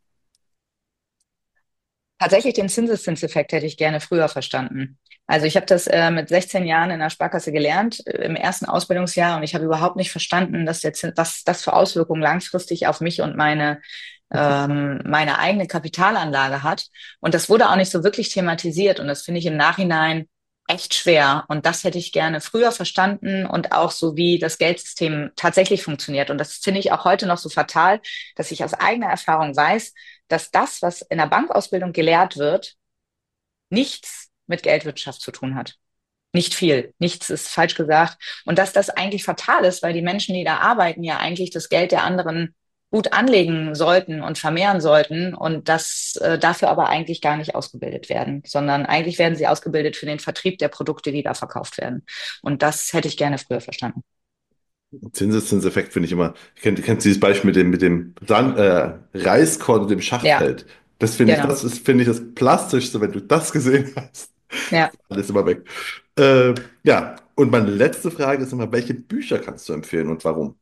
Tatsächlich den Zinseszinseffekt hätte ich gerne früher verstanden. Also ich habe das äh, mit sechzehn Jahren in der Sparkasse gelernt, äh, im ersten Ausbildungsjahr, und ich habe überhaupt nicht verstanden, dass der Zins, was das für Auswirkungen langfristig auf mich und meine ähm, meine eigene Kapitalanlage hat. Und das wurde auch nicht so wirklich thematisiert. Und das finde ich im Nachhinein echt schwer. Und das hätte ich gerne früher verstanden und auch so, wie das Geldsystem tatsächlich funktioniert. Und das finde ich auch heute noch so fatal, dass ich aus eigener Erfahrung weiß, dass das, was in der Bankausbildung gelehrt wird, nichts mit Geldwirtschaft zu tun hat. Nicht viel. Nichts ist falsch gesagt. Und dass das eigentlich fatal ist, weil die Menschen, die da arbeiten, ja eigentlich das Geld der anderen gut anlegen sollten und vermehren sollten und das äh, dafür aber eigentlich gar nicht ausgebildet werden, sondern eigentlich werden sie ausgebildet für den Vertrieb der Produkte, die da verkauft werden. Und das hätte ich gerne früher verstanden. Zinseszinseffekt finde ich immer. Kennt, kennst du dieses Beispiel mit dem, mit dem Sand, äh, Reiskorn und dem Ja, Schachfeld? Das finde ich, genau. das ist, finde ich, das Plastischste, wenn du das gesehen hast. Ja. Alles immer weg. Äh, ja, und meine letzte Frage ist immer, welche Bücher kannst du empfehlen und warum?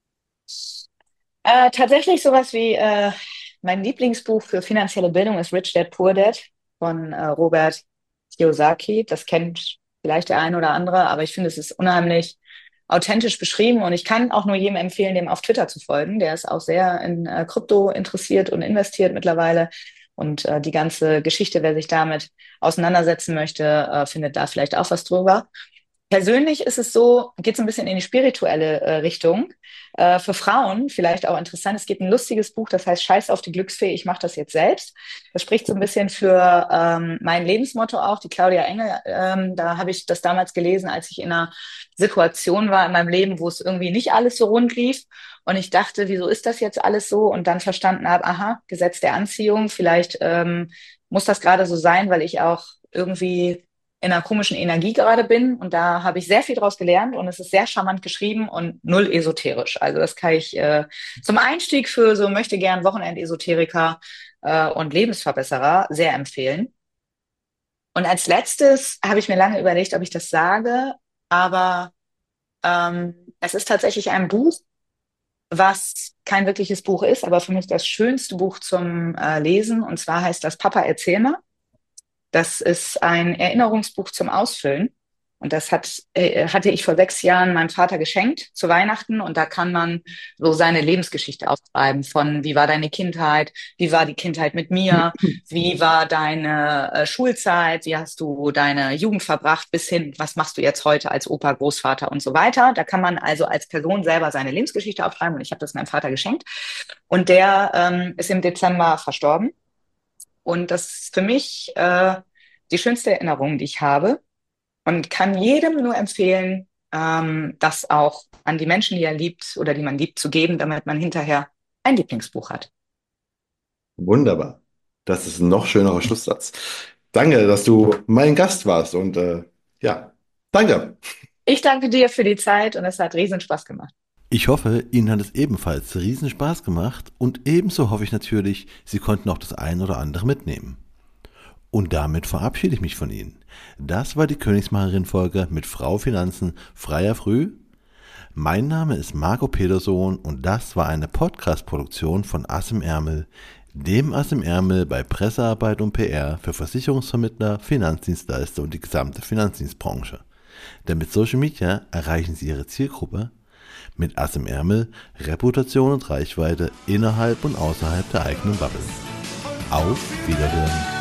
Äh, tatsächlich sowas wie äh, mein Lieblingsbuch für finanzielle Bildung ist Rich Dad Poor Dad von äh, Robert Kiyosaki. Das kennt vielleicht der ein oder andere, aber ich finde, es ist unheimlich authentisch beschrieben und ich kann auch nur jedem empfehlen, dem auf Twitter zu folgen. Der ist auch sehr in äh, Krypto interessiert und investiert mittlerweile. Und äh, die ganze Geschichte, wer sich damit auseinandersetzen möchte, äh, findet da vielleicht auch was drüber. Persönlich ist es so, geht es ein bisschen in die spirituelle äh, Richtung. Äh, für Frauen vielleicht auch interessant. Es gibt ein lustiges Buch, das heißt Scheiß auf die Glücksfee, ich mache das jetzt selbst. Das spricht so ein bisschen für ähm, mein Lebensmotto auch, die Claudia Engel. Ähm, da habe ich das damals gelesen, als ich in einer Situation war in meinem Leben, wo es irgendwie nicht alles so rund lief. Und ich dachte, wieso ist das jetzt alles so? Und dann verstanden habe, aha, Gesetz der Anziehung, vielleicht ähm, muss das gerade so sein, weil ich auch irgendwie in einer komischen Energie gerade bin. Und da habe ich sehr viel draus gelernt und es ist sehr charmant geschrieben und null esoterisch. Also das kann ich äh, zum Einstieg für so möchte gern Wochenend-Esoteriker äh, und Lebensverbesserer sehr empfehlen. Und als letztes habe ich mir lange überlegt, ob ich das sage, aber ähm, es ist tatsächlich ein Buch, was kein wirkliches Buch ist, aber für mich das schönste Buch zum äh, Lesen. Und zwar heißt das Papa, erzähl mal. Das ist ein Erinnerungsbuch zum Ausfüllen. Und das hat, äh, hatte ich vor sechs Jahren meinem Vater geschenkt zu Weihnachten. Und da kann man so seine Lebensgeschichte aufschreiben von, wie war deine Kindheit? Wie war die Kindheit mit mir? Wie war deine äh, Schulzeit? Wie hast du deine Jugend verbracht? Bis hin, was machst du jetzt heute als Opa, Großvater und so weiter? Da kann man also als Person selber seine Lebensgeschichte aufschreiben. Und ich habe das meinem Vater geschenkt. Und der ähm, ist im Dezember verstorben. Und das ist für mich äh, die schönste Erinnerung, die ich habe und kann jedem nur empfehlen, ähm, das auch an die Menschen, die er liebt oder die man liebt, zu geben, damit man hinterher ein Lieblingsbuch hat. Wunderbar. Das ist ein noch schönerer Schlusssatz. Danke, dass du mein Gast warst und äh, ja, danke. Ich danke dir für die Zeit und es hat riesen Spaß gemacht. Ich hoffe, Ihnen hat es ebenfalls riesen Spaß gemacht und ebenso hoffe ich natürlich, Sie konnten auch das ein oder andere mitnehmen. Und damit verabschiede ich mich von Ihnen. Das war die Königsmacherin-Folge mit Frau Finanzen freier Früh. Mein Name ist Marco Petersohn und das war eine Podcast-Produktion von Ass im Ärmel, dem Ass im Ärmel bei Pressearbeit und P R für Versicherungsvermittler, Finanzdienstleister und die gesamte Finanzdienstbranche. Denn mit Social Media erreichen Sie Ihre Zielgruppe mit Ass im Ärmel, Reputation und Reichweite innerhalb und außerhalb der eigenen Bubble. Auf Wiederhören!